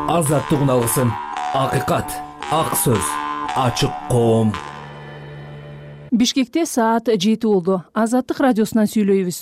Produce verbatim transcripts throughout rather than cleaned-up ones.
азаттыгын алгысың. Акыйкат, ак сөз, ачык коом. Бишкекте саат жети болду. Азаттык радиосунан сүйлөйбүз.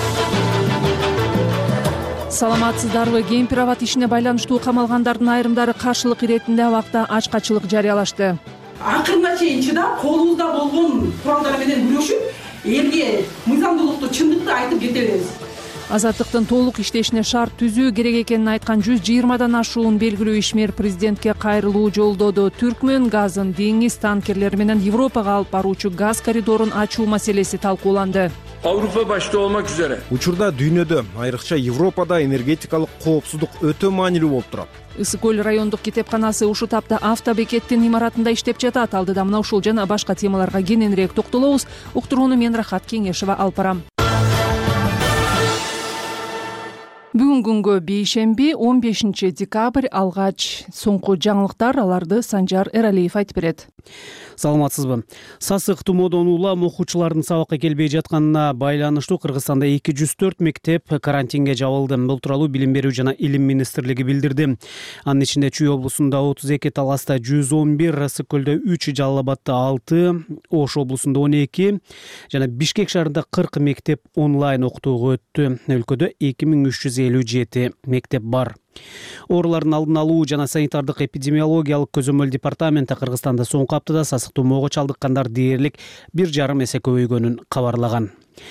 Саламатсыздарбы? Кемпир абад ишине байланыштуу камалгандардын айрымдары каршылык иретинде абакта ачкачылык жарыялашты. Акырына чейин чыдап, колубузда болгон куралдар менен күрөшүп, элге мыйзамдуулукту, чындыкты айтып кетебиз. Азаттыктын толук иштешине шарт түзүү керек экенин айткан жүз жыйырмадан ашуун белгилүү ишмер президентке кайрылуу жолдоду. Түркмөн газын деңиз танкерлери менен Европага алып баруучу газ коридорун ачуу маселеси талкууланды. Avrupa başta olmak üzere. Учурда дүйнөдө, айрыкча Европада энергетикалык коопсуздук өтө маанилүү болуп турат. Ысык көл райондук китепканасы ушул тапта автобекеттин имаратында иштеп жатат. Алдыда мына ушул жана башка темаларга кененирээк токтолобуз. Уктурууну мен Рахат Кеңешева алып барам. Бүгүн күнгө бейшемби он бешинчи декабрь алгач соңку жаңылыктар, аларды Санжар Эралиев айтып берет. Саламатсызбы? Сасык тумоодон улам окуучулардын сабакка келбей жатканына байланыштуу Кыргызстанда эки жүз төрт мектеп карантинге жабылды. Бул тууралуу Билим берүү жана Илим министрлиги билдирди. Анын ичинде Чүй облусунда отуз эки, Таласта жүз он бир, Ысык көлдө үч, Жалал абадта алты, Ош облусунда он эки жана Бишкек шаарында кырк мектеп онлайн окутууга өттү. Өлкөдө эки миң үч жүз элүү жети мектеп бар. Оорулардын алдын алуу жана санитардык эпидемиологиялык көзөмөл департаменти Кыргызстанда соңку аптада сасык тумоого чалдыккандар дээрлик бир жарым эсе көбөйгөнүн кабарлаган.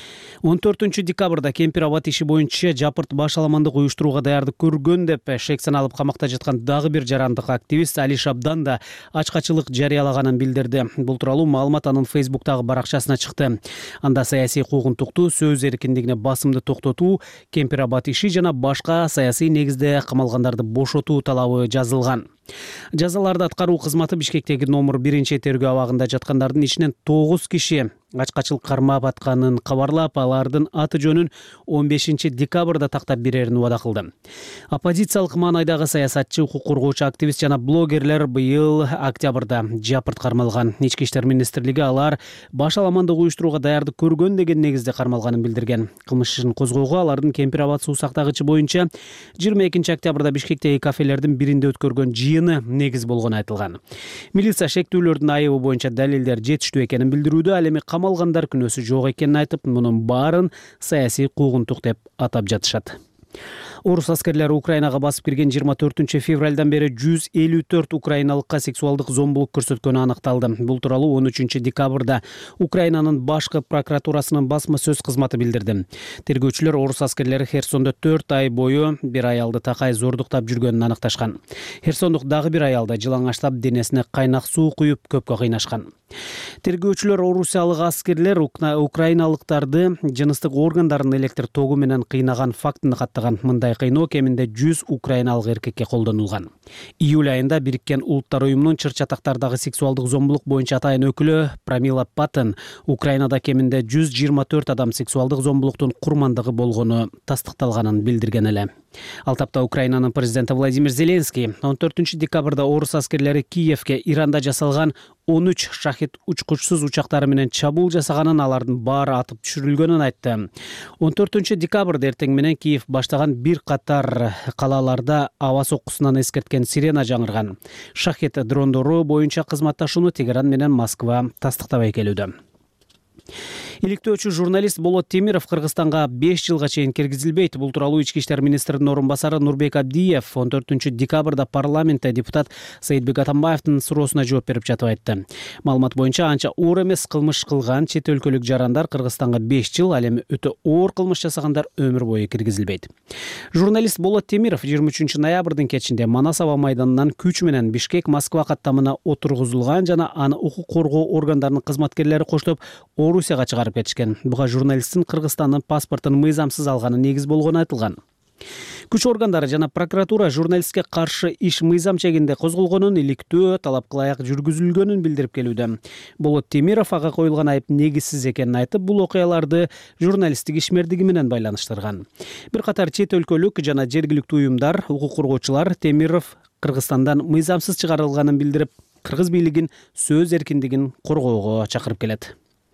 он төртүнчү декабрда Кемпир абад иши боюнча жапырт башаламандык уюштурууга даярдык көргөн деп шек саналып камакта жаткан дагы бир жарандык активист Али Шабдан да ачкачылык жарыялаганын билдирди. Бул тууралуу маалымат анын Фейсбуктагы баракчасына чыкты. Анда саясий куугунтукту, сөз эркиндигине басымды токтотуу, Кемпир абад иши жана башка саясий негизде камалгандарды бошотуу талабы жазылган. Жазаларды аткаруу кызматы Бишкектеги номер биринчи тергөө абагында жаткандардын ичинен тогуз киши ачкачылык кармап атканын кабарлап, алардын аты жөнүн он бешинчи декабрда тактап берерин убада кылды. Оппозициялык маанайдагы саясатчы, укук коргоочу активист жана блогерлер быйыл октябрда жапырт кармалган. Ички иштер министрлиги алар башаламандык уюштурууга даярдык көргөн деген негизде кармалганын билдирген. Кылмыш ишин козгоого алардын Кемпир абад суу сактагычы боюнча жыйырма экинчи октябрда Бишкектеги кафелердин биринде өткөргөн жыйыны негиз болгону айтылган. Милиция шектүүлөрдүн айыбы боюнча далилдер жетиштүү экенин билдирүүдө, ал эми камалгандар күнөөсү жок экенин айтып, мунун баарын саясий куугунтук деп атап жатышат. Орус аскерлери Украинага басып кирген жыйырма төртүнчү февралдан бери жүз элүү төрт украиналыкка сексуалдык зомбулук көрсөткөнү аныкталды. Бул тууралуу он үчүнчү декабрда Украинанын башкы прокуратурасынын басма сөз кызматы билдирди. Тергөөчүлөр орус аскерлери Херсондо төрт ай бою бир аялды такай зордуктап жүргөнүн аныкташкан. Херсондук дагы бир аялда жылаңачлап денесине кайнак суу куюп көпкө кыйнашкан. Тергөөчүлөр орусиялык аскерлер украиналыктарды жыныстык органдарын электр тогу менен кыйнаган фактын каттаган. Мындай кыйноо кеминде жүз украиналык эркекке колдонулган. Июль айында Бириккен Улуттар уюмунун чыр-чатактардагы сексуалдык зомбулук боюнча атайын өкүлү Прамила Паттен Украинада кеминде жүз жыйырма төрт адам сексуалдык зомбулуктун курмандыгы болгону тастыкталганын билдирген эле. Ал тапта Украинанын президенти Владимир Зеленский он төртүнчү декабрда орус аскерлери Киевке Иранда жасалган он үч шахид учкучсуз учактары менен чабуул жасаганын, алардын баары атып түшүрүлгөнүн айтты. он төртүнчү декабрда эртең менен Киев баштаган бир катар калаларда аба соккусунан эскерткен сирена жаңырган. Шахид дрондору боюнча кызматташууну Тегеран менен Москва тастыктабай келүүдө. Иликтөөчү журналист Болот Темиров Кыргызстанга беш жылга чейин киргизилбейт. Бул тууралуу ички иштер министринин орун басары Нурбек Абдиев он төртүнчү декабрда парламентте депутат Саидбек Атамбаевдин суроосуна жооп берип жатып айтты. Маалымат боюнча анча оор эмес кылмыш кылган чет өлкөлүк жарандар Кыргызстанга беш жыл, ал эми өтө оор кылмыш жасагандар өмүр бою киргизилбейт. Журналист Болот Темиров жыйырма үчүнчү ноябрдын кечинде Манас аба майданынан күч менен Бишкек Москва каттамына отургузулган жана аны укук коргоо органдарынын кызматкерлери коштоп Орусияга чыгарып кетишкен. Буга журналисттин Кыргызстандын паспортун мыйзамсыз алганы негиз болгону айтылган. Күч органдары жана прокуратура журналистке каршы иш мыйзам чегинде козголгонун, иликтөө талапка ылайык жүргүзүлгөнүн билдирип келүүдө. Болот Темиров ага коюлган айып негизсиз экенин айтып, бул окуяларды журналисттик ишмердиги менен байланыштырган. Бир катар чет өлкөлүк жана жергиликтүү уюмдар, укук коргоочулар Темиров Кыргызстандан мыйзамсыз чыгарылганын билдирип, кыргыз бийлигин сөз эркиндигин коргоого чакырып келет.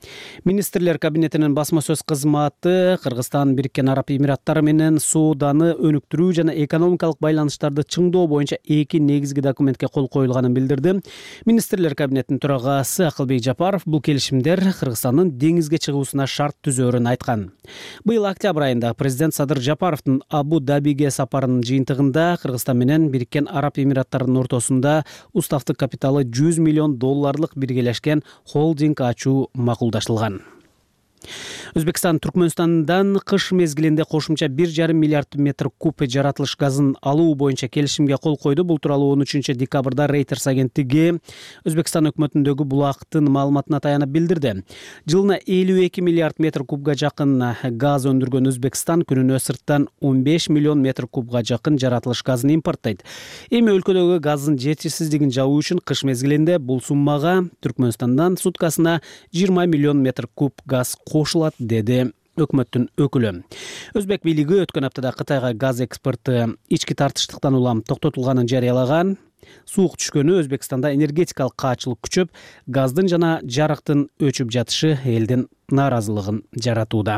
Министрлер кабинетинин басма сөз кызматы Кыргызстан, Бириккен Араб Эмираттары менен сооданы өнүктүрүү жана экономикалык байланыштарды чыңдоо боюнча эки негизги документке кол коюлганын билдирди. Министрлер кабинетинин төрагасы Акылбек Жапаров бул келишимдер Кыргызстандын деңизге чыгуусуна шарт түзөөрүн айткан. Быйыл октябрь айында президент Садыр Жапаровдун Абу-Дабиге сапарынын жыйынтыгында Кыргызстан менен Бириккен Араб Эмираттарынын ортосунда уставтык капиталы жүз миллион долларлык биргелешкен холдинг ачуу макулдашылган. Өзбекстан Түркмөнстандан кыш мезгилинде кошумча бир жарым миллиард метр куб жаратылыш газын алуу боюнча келишимге кол койду. Бул тууралуу он үчүнчү декабрда Reuters агенттиги Өзбекстан өкмөтүндөгү булактын маалыматына таянып билдирди. Жылына элүү эки миллиард метр кубга жакын газ өндүргөн Өзбекстан күнүнө сырттан он беш миллион метр кубга жакын жаратылыш газын импорттойт. Эми өлкөдөгү газдын жетишсиздигин жабуу үчүн кыш мезгилинде бул суммага Түркмөнстандан суткасына жыйырма миллион метр куб газ кошулат, деди өкмөттүн өкүлү. Өзбек бийлиги өткөн аптада Кытайга газ экспорты ички тартыштыктан улам токтотулганын жарыялаган. Суук түшкөнү Өзбекстанда энергетикалык каачылык күчөп, газдын жана жарыктын өчүп жатышы элдин нааразылыгын жаратууда.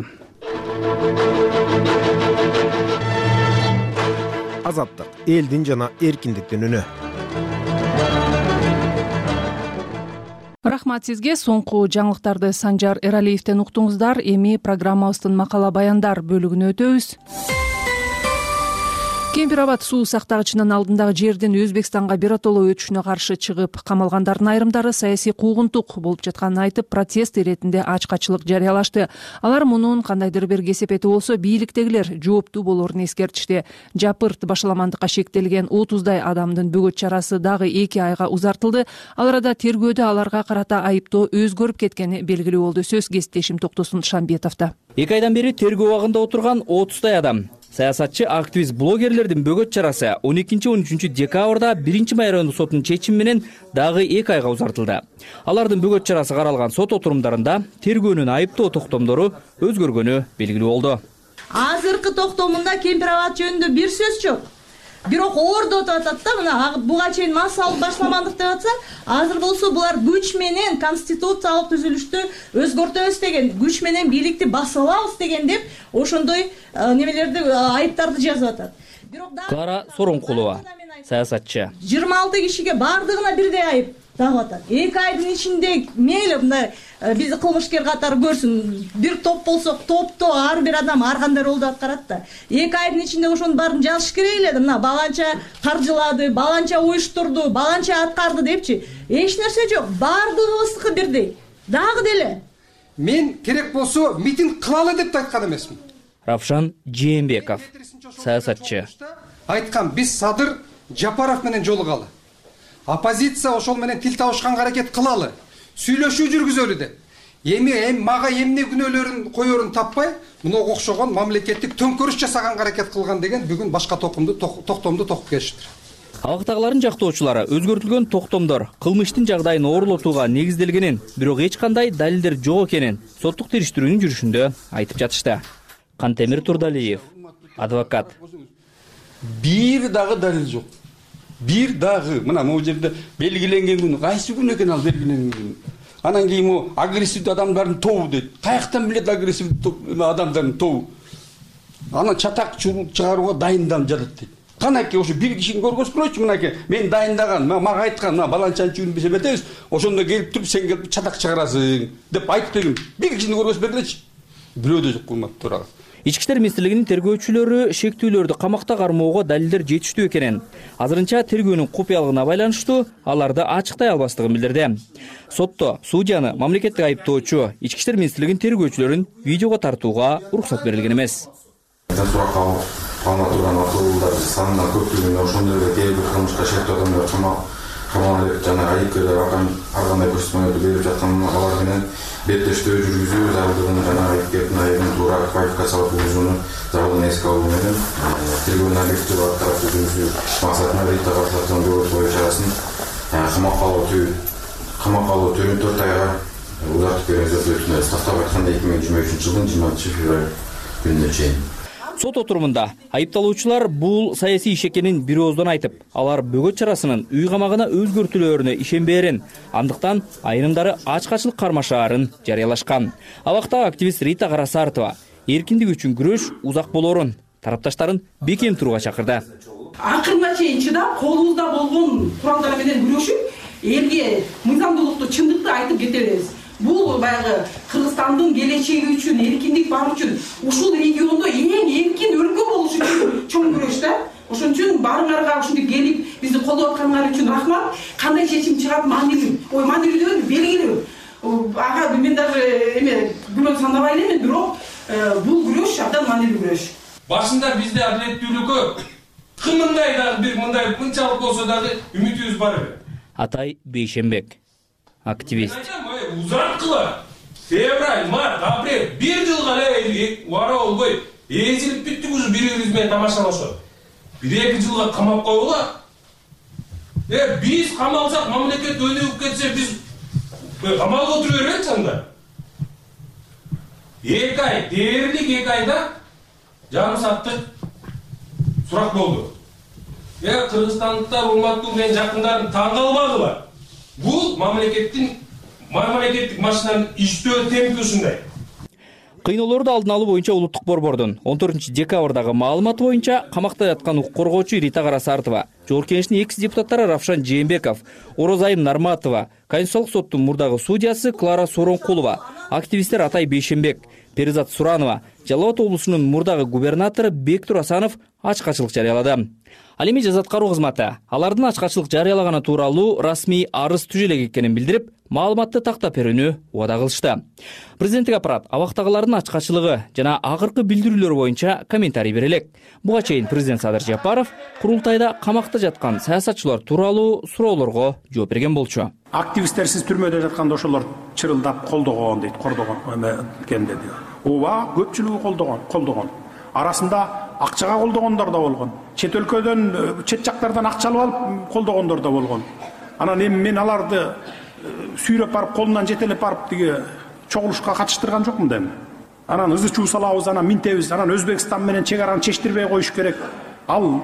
Азаттык элдин жана эркиндиктин үнү. Рахмат сизге. Соңку жаңылыктарды Санжар Эралиевден уктуңуздар. Эми программабыздын макала баяндар бөлүгүнө өтөбүз. Кемпир-Абад суу сактагычынын алдындагы жердин Өзбекстанга биротоло өтүшүнө каршы чыгып камалгандардын айрымдары саясий куугунтук болуп жатканын айтып, протест иретинде ачкачылык жарыялашты. Алар мунун кандайдыр бир кесепети болсо бийликтегилер жооптуу болоорун эскертишти. Жапырт башаламандыкка шектелген отуздай адамдын бөгөт чарасы дагы эки айга узартылды. Ал арада тергөөдө аларга карата айыптоо өзгөрүп кеткени белгилүү болду. Сөз кесиптешим Токтосун Шамбетовдо. эки айдан бери тергөө абагында отурган отуздай адам. Саясатчы, активист, блогерлердин бөгөт чарасы он экинчи он үчүнчү декабрда биринчи май райондук сотунун чечими менен дагы эки айга узартылды. Алардын бөгөт чарасы каралган сот отурумдарында тергөөнүн айыптоо токтомдору өзгөргөнү белгилүү болду. Азыркы токтомунда Кемпир-Абад жөнүндө бир сөз жок. Бирок ордо деп атат да, мына буга чейин массалык башламандык деп атса, азыр болсо булар күч менен конституциялык түзүлүштү өзгөртөбүз деген, күч менен бийликти басып алабыз деген деп ошондой немелерди айыптарды жазып атат. Клара Соронкулова, саясатчы. жыйырма алты кишиге бардыгына бирдей айып тагып атат. эки айдын ичинде мейли мындай бизди кылмышкер катары көрсүн, бир топ болсок топту ар бир адам ар кандай ролду аткарат да. эки айдын ичинде ошонун баарын жазыш керек эле. Мына баланча каржылады, баланча уюштурду, баланча аткарды депчи. Эч нерсе жок. Бардыгыбыздыкы бирдей. Дагы деле. Мен керек болсо митинг кылалы деп айткан эмесмин. Равшан Жээнбеков, саясатчы. Айткан, биз Садыр Жапаров менен жолугалы. Оппозиция ошол менен тил табышканга аракет кылалы. Сүйлөшүү жүргүзөлү деп. Эми эми мага эмне күнөөлөрүн коёрун таппай, муну окшогон мамлекеттик төңкөрүш жасаганга аракет кылган деген бүгүн башка токумду токтомду токуп келиштир. Абактагылардын жактоочулары өзгөртүлгөн токтомдор кылмыштын жагдайын оорлотууга негизделгенин, бирок эч кандай далилдер жок экенин соттук териштирүүнүн жүрүшүндө айтып жатышты. Кантемир Турдалиев, адвокат. Бир дагы далил жок. Бир дагы мына могу жерде белгиленген күнү кайсы күн экен ал белгиленген күнү. Анан кийин могу агрессивдүү адамдардын тобу дейт. Каяктан билет агрессивдүү адамдардын тобу? Аны чатак чыгарууга дайындалып жатат дейт. Канаки ошо бир кишини көргөзүп койчу, мынакей мен дайындаган, мага айткан, мына баланчанчы күн биз эметебиз, ошондо келип туруп сен келип чатак чыгарасың деп айтып дегем. Бир кишини көргөзүп бергилечи. Бирөө да жок кулмат турат. Ички иштер министрлигинин тергөөчүлөрү шектүүлөрдү камакта кармоого далилдер жетиштүү экенин, азырынча тергөөнүн купуялыгына байланыштуу аларды ачыктай албастыгын билдирди. Сотто судьяны мамлекеттик айыптоочу ички иштер министрлигинин тергөөчүлөрүн видеого тартууга уруксат берилген эмес. Суракка алына турган акылдардын санынан көптүгүнө ошондой эле бир кылмышка шектүү адамдар камалып жана айыпкерлер ар кандай көрсөтмөлөрдү берип жаткан, алар менен беттештөө жүргүзүү зарылдыгын жана айыпкердин айыбын туура квалификациялап жүргүзүүнү зарылын эске алуу менен тергөөнүн объективдүү баракча жүргүзүү максатында рейд тагырсаттын бөгөт бою чарасын камакка алуу камакка алуу төрт төрт айга узартып берүүнү өтүнөбүз. Тактап айтканда эки миң жыйырма үчүнчү жылдын жыйырма алтынчы февраль күнүнө чейин. Сот отурумунда айыпталуучулар бул саясий иш экенин бир ооздон айтып, алар бөгөт чарасынын үй камагына өзгөртүүлөрүнө ишенбээрин, андыктан айрымдары ачкачылык кармашаарын жарыялашкан. Абакта активист Рита Карасартова эркиндик үчүн күрөш узак болоорун, тарапташтарын бекем турууга чакырды. Акырына чейин чыдап, колубузда болгон куралдар менен күрөшүп, элге мыйзамдуулукту, чындыкты айтып кетебиз. Бул баягы Кыргызстандын келечеги үчүн, эркиндик бар үчүн, ушул региондо эң эркин өлкө болуш үчүн чоң күрөш да. Ошон үчүн баарыңарга ушинтип келип, бизди колдоп атканыңар үчүн рахмат. Кандай чечим чыгат маанилүү. Ой, маанилүү белгилүү. Ага, мен даже эме күнөө сандабай элемин, бирок бул күрөш абдан маанилүү күрөш. Башында бизде адилеттүүлүккө кымындай дагы бир мындай мынчалык болсо дагы үмүтүбүз бар эле. Атай Бейшембек, активист. Узаткыла. Февраль, март, апрель, бир жылга эле убара болбой, эзилип бүттүк уже бири-бирибиз менен тамашалашып. Бир-эки жылга камап койгула. Э, биз камалсак, мамлекет өнүгүп кетсе, биз камалга отура бербейт анда. Эки ай, дээрлик эки айда жарым сааттык сурак болду. Э, кыргызстандыктар, урматтуу менен жакындарым таң калбагыла. Бул мамлекеттин мамлекеттик машинанын иштөө темпи ушундай. Кыйноолорду алдын алуу боюнча улуттук борбордун он төртүнчү декабрдагы маалыматы боюнча камакта яткан укук коргоочу Рита Карасартова, Жогорку Кеңештин экс депутаттары Равшан Жээнбеков, Орозайым Нарматова, Конституциялык соттун мурдагы судьясы Клара Соронкулова, активисттер Атай Бейшембек, Перизат Суранова, Жалал Абад облусунун мурдагы губернатору Бектур Асанов ачкачылык жарыялады. Ал эми жаза аткаруу кызматы алардын ачкачылык жарыялаганы тууралуу расмий арыз түзө элек экенин билдирип, маалыматты тактап берүүнү убада кылышты. Президенттик аппарат абактагылардын ачкачылыгы жана акыркы билдирүүлөр боюнча комментарий бере элек. Буга чейин президент Садыр Жапаров курултайда камакта жаткан саясатчылар тууралуу суроолорго жооп берген болчу. Активисттер сиз түрмөдө жатканда ошолор чырылдап колдогон дейт, кордогон экен деди. Ооба, көпчүлүгү колдогон, колдогон. Арасында акчага колдогондор да болгон. Чет өлкөдөн, чет жактардан акча алып алып колдогондор да болгон. Анан эми мен аларды сүйрөп барып, колунан жетелеп барып тиги чогулушка катыштырган жокмун да эми. Анан ызы чуу салабыз, анан минтебиз, анан Өзбекстан менен чек араны чечтирбей коюш керек. Ал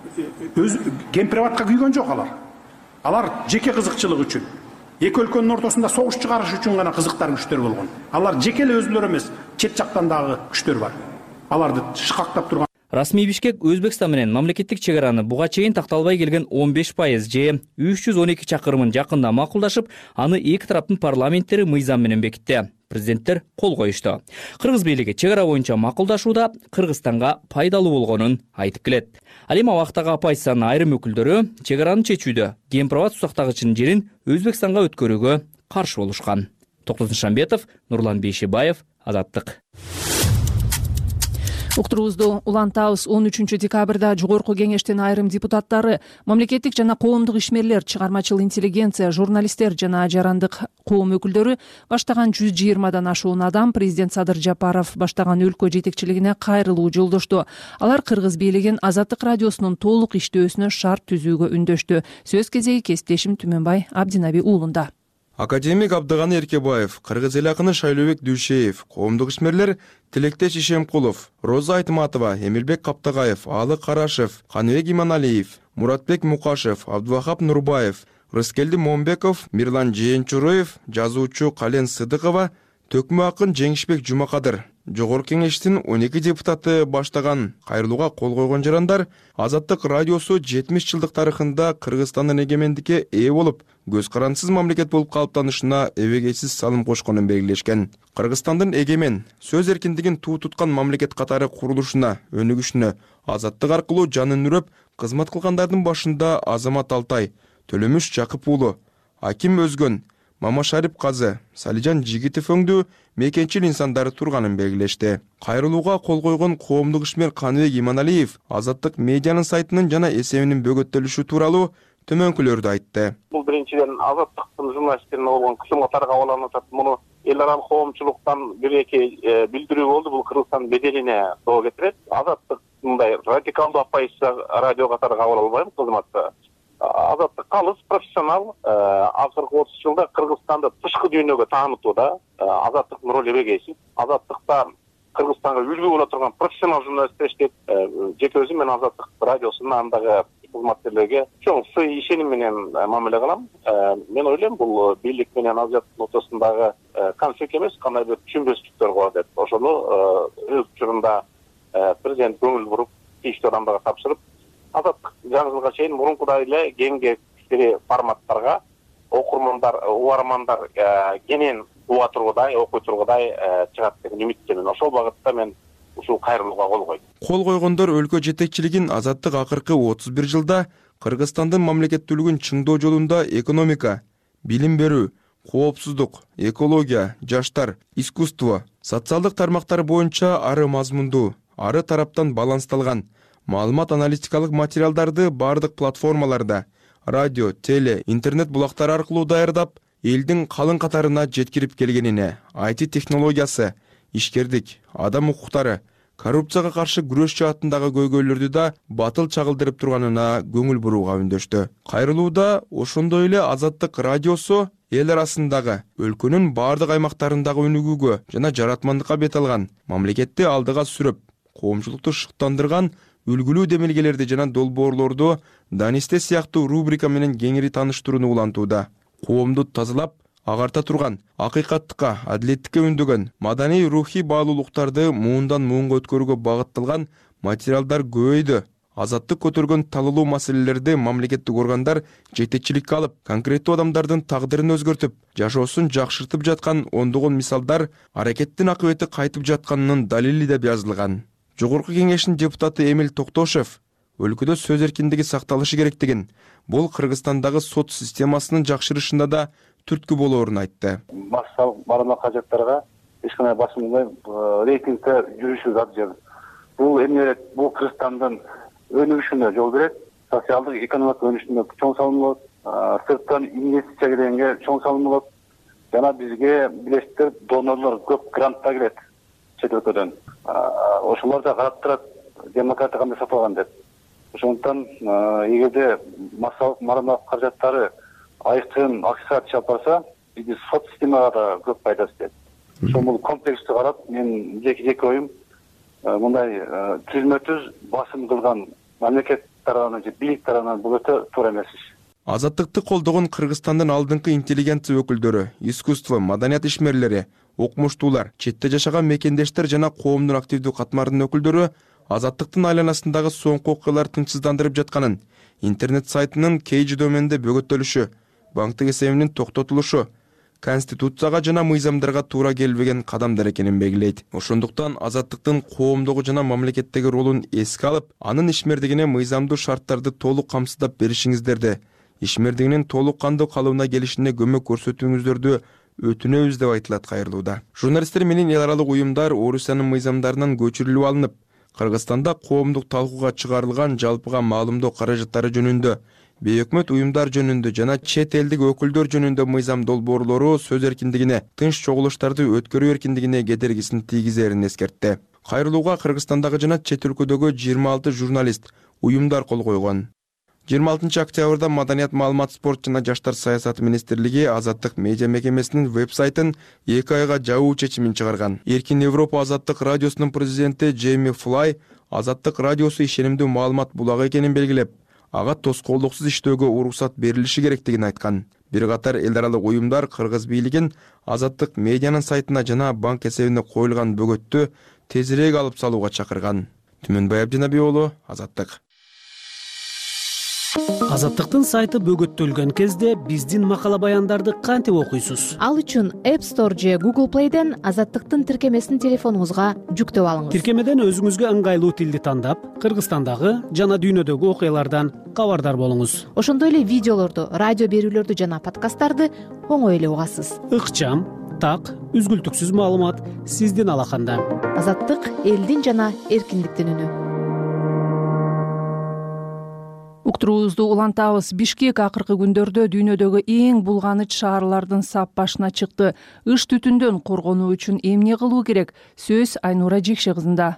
өз гемприватка күйгөн жок алар. Алар жеке кызыкчылык үчүн, эки өлкөнүн ортосунда согуш чыгарыш үчүн гана кызыктар күчтөр болгон. Алар жеке эле өзүлөрү эмес, чет жактан дагы күчтөр бар. Аларды шыкактап турган. Расмий Бишкек Өзбекстан менен мамлекеттик чек араны буга чейин такталбай келген он беш пайыз же үч жүз он эки чакырымын жакында макулдашып, аны эки тараптын парламенттери мыйзам менен бекитти. Президенттер кол коюшту. Кыргыз бийлиги чек ара боюнча макулдашууда Кыргызстанга пайдалуу болгонун айтып келет. Ал эми абактагы оппозициянын айрым өкүлдөрү чек араны чечүүдө гемприват сусактагычынын жерин Өзбекстанга өткөрүүгө каршы болушкан. Токтосун Шамбетов, Нурлан Бейшебаев, Азаттык. Уктуруубузду улантабыз. он үчүнчү декабрда Жогорку Кеңештин айрым депутаттары, мамлекеттик жана коомдук ишмерлер, чыгармачыл интеллигенция, журналисттер жана жарандык коом өкүлдөрү баштаган жүз жыйырмадан ашуун адам президент Садыр Жапаров баштаган өлкө жетекчилигине кайрылуу жолдошту. Алар Кыргыз бийлигин Азаттык радиосунун толук иштөөсүнө шарт түзүүгө үндөштү. Сөз кезеги кесиптешим Түмөнбай Абдинаби уулунда. Академик Абдыганы Эркебаев, Кыргыз эл акыны Шайлообек Дүйшеев, коомдук ишмерлер Тилектеш Ишемкулов, Роза Айтматова, Эмилбек Каптагаев, Алы Карашев, Каныбек Иманалиев, Муратбек Мукашев, Абдувахап Нурбаев, Рыскелди Момбеков, Мирлан Жээнчуроев, жазуучу Кален Сыдыкова, Төкмө акын Жеңишбек Жумакадыр, Жогорку Кеңештин он эки депутаты баштаган кайрылууга кол койгон жарандар Азаттык радиосу жетимиш жылдык тарыхында Кыргызстандын эгемендикке ээ болуп, көз карансыз мамлекет болуп калыптанышына эбегейсиз салым кошконун белгилешкен. Кыргызстандын эгемен, сөз эркиндигин туу туткан мамлекет катары курулушуна, өнүгүшүнө Азаттык аркылуу жанын үрөп кызмат кылгандардын башында Азамат Алтай, Төлөмүш Жакып уулу, Аким Өзгөн, Мамашарип Казы, Салижан Жигитов өңдүү мекенчил инсандары турганын белгилешти. Кайрылууга кол койгон коомдук ишмер Каныбек Иманалиев Азаттык медианын сайтынын жана эсебинин бөгөттөлүшү тууралуу төмөнкүлөрдү айтты. Бул биринчиден Азаттыктын журналисттерине болгон кысымга таркаланып атат. Муну эл аралык коомчулуктан бир-эки билдирүү болду. Бул Кыргызстандын беделине доо кетирет. Азаттык мындай радикалдуу оппозиция радио катары кабыл албайм кызматты. Азаттык калыс профессионал, акыркы отуз жылда Кыргызстанды тышкы дүйнөгө таанытууда Азаттыктын ролу эбегейсиз. Азаттыкта Кыргызстанга үлгү боло турган профессионал журналисттер иштейт. Жеке өзүм мен Азаттык радиосунун андагы кызматкерлерге чоң сый ишеним менен мамиле кылам. Мен ойлойм, бул бийлик менен азаттыктын ортосундагы конфликт эмес, кандай бир түшүнбөстүктөр бар деп. Ошону өз учурунда президент көңүл буруп, тийиштүү адамдарга тапшырып, Азаттык жаңы жылга чейин мурункудай эле кеңге форматтарга окурмандар, угармандар кенен уга тургудай, окуй тургудай чыгат деген үмүттөмүн. Ошол багытта мен ушул кайрылууга кол койдум. Кол койгондор өлкө жетекчилигин Азаттык акыркы отуз бир жылда Кыргызстандын мамлекеттүүлүгүн чыңдоо жолунда экономика, билим берүү, коопсуздук, экология, жаштар, искусство, социалдык тармактар боюнча ары мазмундуу, ары тараптан балансталган маалымат аналитикалык материалдарды бардык платформаларда, радио, теле, интернет булактары аркылуу даярдап, элдин калың катарына жеткирип келгенине, ай ти технологиясы, ишкердик, адам укуктары, коррупцияга каршы күрөш жаатындагы көйгөйлөрдү да батыл чагылдырып турганына көңүл бурууга үндөштү. Кайрылууда ошондой эле Азаттык радиосу эл арасындагы өлкөнүн бардык аймактарындагы өнүгүүгө жана жаратмандыкка бет алган, мамлекетти алдыга сүрөп, коомчулукту шыктандырган үлгүлүү демилгелерди жана долбоорлорду Данисте сыяктуу рубрика менен кеңири тааныштырууну улантууда. Коомду тазалап, агарта турган, акыйкаттыкка, адилеттикке үндөгөн, маданий рухий баалуулуктарды муундан муунга өткөрүүгө багытталган материалдар көбөйдү. Азаттык көтөргөн талалуу маселелерди мамлекеттик органдар жетекчиликке алып, конкреттүү адамдардын тагдырын өзгөртүп, жашоосун жакшыртып жаткан ондогон мисалдар аракеттин акыбети кайтып жатканынын далили деп жазылган. Жогорку кеңештин депутаты Эмил Токтошев өлкөдө сөз эркиндиги сакталышы керектигин, бул Кыргызстандагы сот системасынын жакшырышында да түрткү болоорун айтты. Массалык барымдак каражаттарга эч кандай басым болбой рейтингде жүрүшү абзел. Бул эмне, бул Кыргызстандын өнүгүшүнө жол берет, социалдык экономикалык өнүгүшүнө чоң салым болот, сырттан инвестиция келгенге чоң салым болот. Жана бизге билесиздер, донорлор көп гранттар келет чет өлкөдөн. Ошолор да карап турат, демократия кандай сатылган деп. Ошондуктан эгерде массалык барымдак каражаттары айыктын акчага чыгып барса, биздин сот системага да көп пайдасы тиет. Ошол комплекстүү карап, мен жеке-жеке оюм мындай түзмө-түз басым кылган мамлекет тарабынан же бийлик тарабынан бул өтө туура эмес иш. Азаттыкты колдогон Кыргызстандын алдыңкы интеллигенция өкүлдөрү, искусство, маданият ишмерлери, окумуштуулар, четте жашаган мекендештер жана коомдун активдүү катмарынын өкүлдөрү Азаттыктын айланасындагы соңку окуялар тынчсыздандырып жатканын, интернет сайтынын кейжи доменде бөгөттөлүшү, банктык эсебинин токтотулушу, конституцияга жана мыйзамдарга туура келбеген кадамдар экенин белгилейт. Ошондуктан Азаттыктын коомдогу жана мамлекеттеги ролун эске алып, анын ишмердигине мыйзамдуу шарттарды толук камсыздап беришиңиздерди, ишмердигинин толук кандуу калыбына келишине көмөк көрсөтүүңүздөрдү өтүнөбүз деп айтылат кайрылууда. Журналисттер менен эл аралык уюмдар Орусиянын мыйзамдарынан көчүрүлүп алынып, Кыргызстанда коомдук талкууга чыгарылган жалпыга маалымдоо каражаттары жөнүндө, бейөкмөт уюмдар жөнүндө жана чет элдик өкүлдөр жөнүндө мыйзам долбоорлору сөз эркиндигине, тынч чогулуштарды өткөрүү эркиндигине кедергисин тийгизерин эскертти. Кайрылууга Кыргызстандагы жана чет өлкөдөгү жыйырма алты журналист, уюмдар кол койгон. жыйырма алтынчы октябрда Маданият, маалымат, спорт жана жаштар саясаты министрлиги Азаттык медиа мекемесинин веб-сайтын эки айга жабуу чечимин чыгарган. Эркин Европа Азаттык радиосунун президенти Джейми Флай Азаттык радиосу ишенимдүү маалымат булагы экенин белгилеп, ага тоскоолдуксуз иштөөгө уруксат берилиши керектигин айткан. Бир катар эл аралык уюмдар кыргыз бийлигин Азаттык медианын сайтына жана банк эсебине коюлган бөгөттү тезирээк алып салууга чакырган. Түмөнбай Абдинабий уулу, Азаттык. Азаттыктын сайты бөгөттөлгөн кезде биздин макала баяндарды кантип окуйсуз? Ал үчүн App Store же Google Play'ден Азаттыктын тиркемесин телефонуңузга жүктөп алыңыз. Тиркемеден өзүңүзгө ыңгайлуу тилди тандап, Кыргызстандагы жана дүйнөдөгү окуялардан кабардар болуңуз. Ошондой эле видеолорду, радио берүүлөрдү жана подкасттарды оңой эле угасыз. Ыкчам, так, үзгүлтүксүз маалымат сиздин алаканда. Азаттык элдин жана эркиндиктин үнү. Уктуруубузду улантабыз. Бишкек акыркы күндөрдө дүйнөдөгү эң булганыч шаарлардын сап башына чыкты. Ыш түтүндөн коргонуу үчүн эмне кылуу керек? Сөз Айнура Жекше кызында.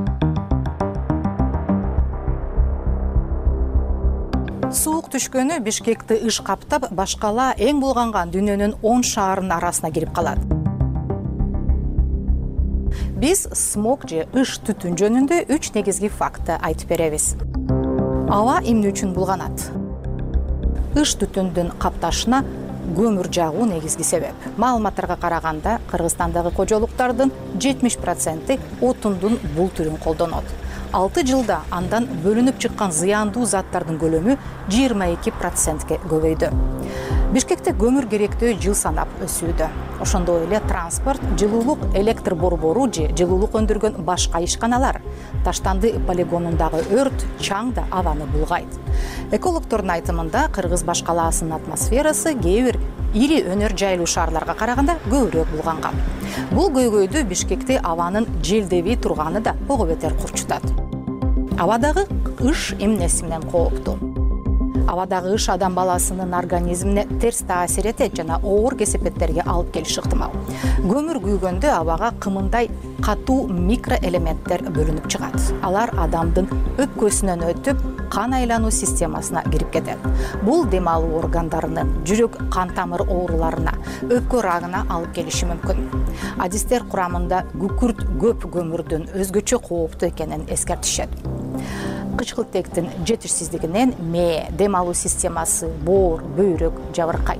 Суук түшкөнү Бишкекти ыш каптап, башкала эң булганган дүйнөнүн он шаарынын арасына кирип калат. биз смог же ыш түтүн жөнүндө үч негизги фактты айтып беребиз. Аба эмне үчүн булганат? Ыш түтүндүн капташына көмүр жагуу негизги себеп. Маалыматтарга караганда, Кыргызстандагы кожолуктардын жетимиш проценти отундун бул түрүн колдонот. алты жылда андан бөлүнүп чыккан зыяндуу заттардын көлөмү жыйырма эки процентке көбөйдү. Бишкекте көмүр керектөө жыл санап өсүүдө. Ошондой эле транспорт, жылуулук электр борбору же жылуулук өндүргөн башка ишканалар, Таштанды полигонундагы өрт чаң да абаны булгайт. Экологтордун айтымында Кыргыз баш калаасынын атмосферасы кээ бир ири өнөр жайлуу шаарларга караганда көбүрөөк булганган. Бул көйгөйдү Бишкекте абанын желдебей турганы да ого бетер курчутат. Абадагы ыш эмнеси менен кооптуу? Абадагы ыш адам баласынын организмине терс таасир этет жана оор кесепеттерге алып келиши ыктымал. Көмүр күйгөндө абага кымындай катуу микроэлементтер бөлүнүп чыгат. Алар адамдын өпкөсүнөн өтүп, кан айлануу системасына кирип кетет. Бул дем алуу органдарынын, жүрөк кан тамыр ооруларына, өпкө рагына алып келиши мүмкүн. Адистер курамында күкүрт көп көмүрдүн өзгөчө кооптуу экенин эскертишет. Кычкылтектин жетишсиздигинен мээ, дем алуу системасы, боор, бөйрөк жабыркайт.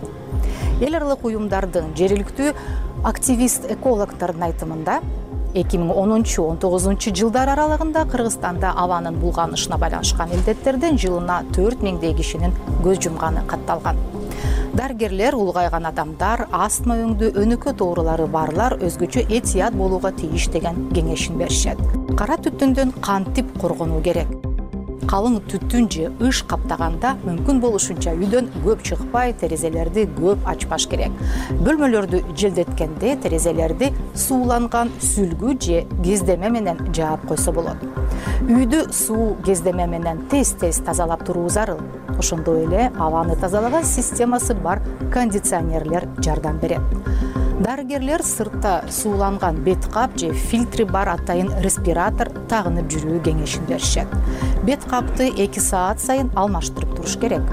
Эл аралык уюмдардын, жергиликтүү активист экологтордун айтымында эки миң онунчу он тогузунчу жылдар аралыгында Кыргызстанда абанын булганышына байланышкан илдеттерден жылына төрт миңдей кишинин көз жумганы катталган. Дарыгерлер улгайган адамдар, астма өңдүү өнөкөт оорулары барлар өзгөчө этият болууга тийиш деген кеңешин беришет. Кара түтүндөн кантип коргонуу керек? Калың түтүн же ыш каптаганда мүмкүн болушунча үйдөн көп чыкпай, терезелерди көп ачпаш керек. Бөлмөлөрдү желдеткенде терезелерди сууланган сүлгү же кездеме менен жаап койсо болот. Үйдү суу кездеме менен тез-тез тазалап туруу зарыл. Ошондой эле абаны тазалаган системасы бар кондиционерлер жардам берет. Дарыгерлер сыртта сууланган бет кап же фильтри бар атайын респиратор тагынып жүрүү кеңешин беришет. Бет капты эки саат сайын алмаштырып туруш керек.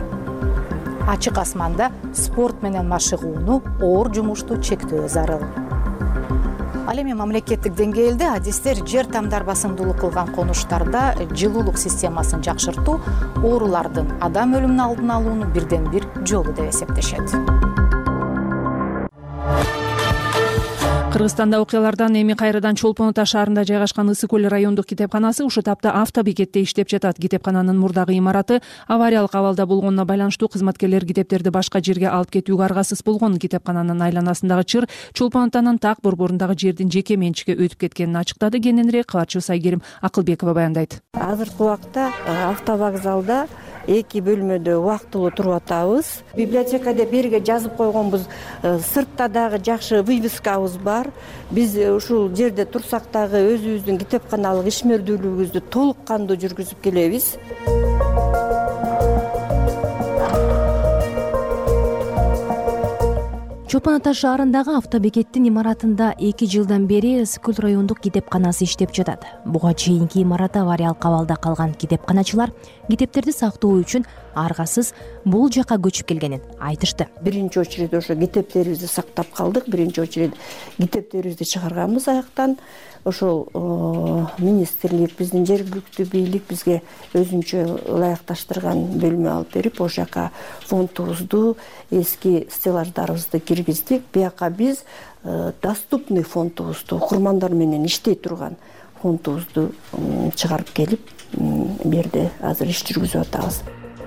Ачык асманда спорт менен машыгууну, оор жумушту чектөө зарыл. Ал эми мамлекеттик деңгээлде адистер жер тамдар басымдуулук кылган конуштарда жылуулук системасын жакшыртуу оорулардын адам өлүмүнүн алдын алуунун бирден бир жолу деп эсептешет. Кыргызстанда окуялардан эми кайрадан Чолпон Ата шаарында жайгашкан Ысык көл райондук китепканасы ушул тапта автобекетте иштеп жатат. Китепкананын мурдагы имараты авариялык абалда болгонуна байланыштуу кызматкерлер китептерди башка жерге алып кетүүгө аргасыз болгон. Китепкананын айланасындагы чыр Чолпон Атанын так борборундагы жердин жеке менчикке өтүп кеткенин ачыктады. Кененирээк кабарчыбыз Айгерим Акылбекова баяндайт. Азыркы убакта автовокзалда эки бөлмөдө убактылуу туруп атабыз. Библиотека деп берге жазып койгонбуз. Сыртта дагы жакшы вывескабыз бар. Биз ушул жерде турсак дагы өзүбүздүн китепканалык ишмердүүлүгүбүздү толук кандуу жүргүзүп келебиз. Чолпон Ата шаарындагы автобекеттин имаратында эки жылдан бери Ысык көл райондук китепканасы иштеп жатат. Буга чейинки имарат авариялык абалда калган китепканачылар китептерди сактоо үчүн аргасыз бул жака көчүп келгенин айтышты. Биринчи очередь ошо китептерибизди сактап калдык. Биринчи очередь китептерибизди чыгарганбыз аяктан. Ошол министрлик, биздин жергиликтүү бийлик бизге өзүнчө ылайыкташтырган бөлмө алып берип, ошол жака фондубузду, эски стеллаждарыбызды киргиздик. Бияка биз доступный фондубузду, окурмандар менен иштей турган фондубузду чыгарып келип, бу жерде азыр иш жүргүзүп атабыз.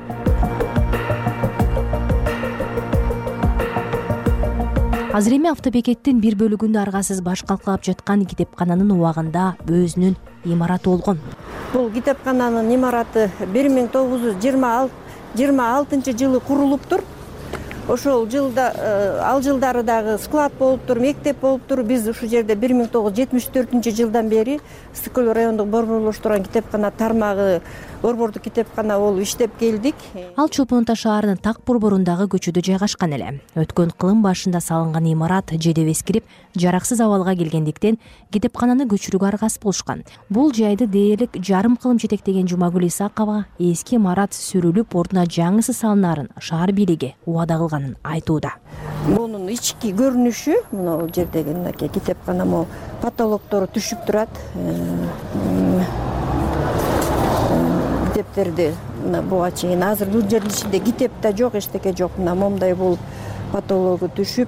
Азыр эми автобекеттин бир бөлүгүндө аргасыз баш калкалап жаткан китепкананын убагында өзүнүн имараты болгон. Бул китепкананын имараты бир миң тогуз жүз жыйырма алтынчы жылы курулуптур. Ошол жылда, ал жылдары дагы склад болуптур, мектеп болуптур. Биз ушул жерде бир миң тогуз жүз жетимиш төртүнчү жылдан бери Ысык көл райондук борборлоштурган китепкана тармагы борбордук китепкана болуп иштеп келдик. Ал Чолпон Ата шаарынын так борборундагы көчөдө жайгашкан эле. Өткөн кылым башында салынган имарат жедеп эскирип, жараксыз абалга келгендиктен китепкананы көчүрүүгө аргасыз болушкан. Бул жайды дээрлик жарым кылым жетектеген Жумагүл Исакова эски имарат сүрүлүп, ордуна жаңысы салынаарын шаар бийлиги убада кылганын айтууда. Мунун ички көрүнүшү мына жердеги мынакей китепкана могу потолоктору түшүп турат. Китептерди мына буга чейин азыр бул жердин ичинде китеп да жок, эчтеке жок. Мына момундай болуп потологу түшүп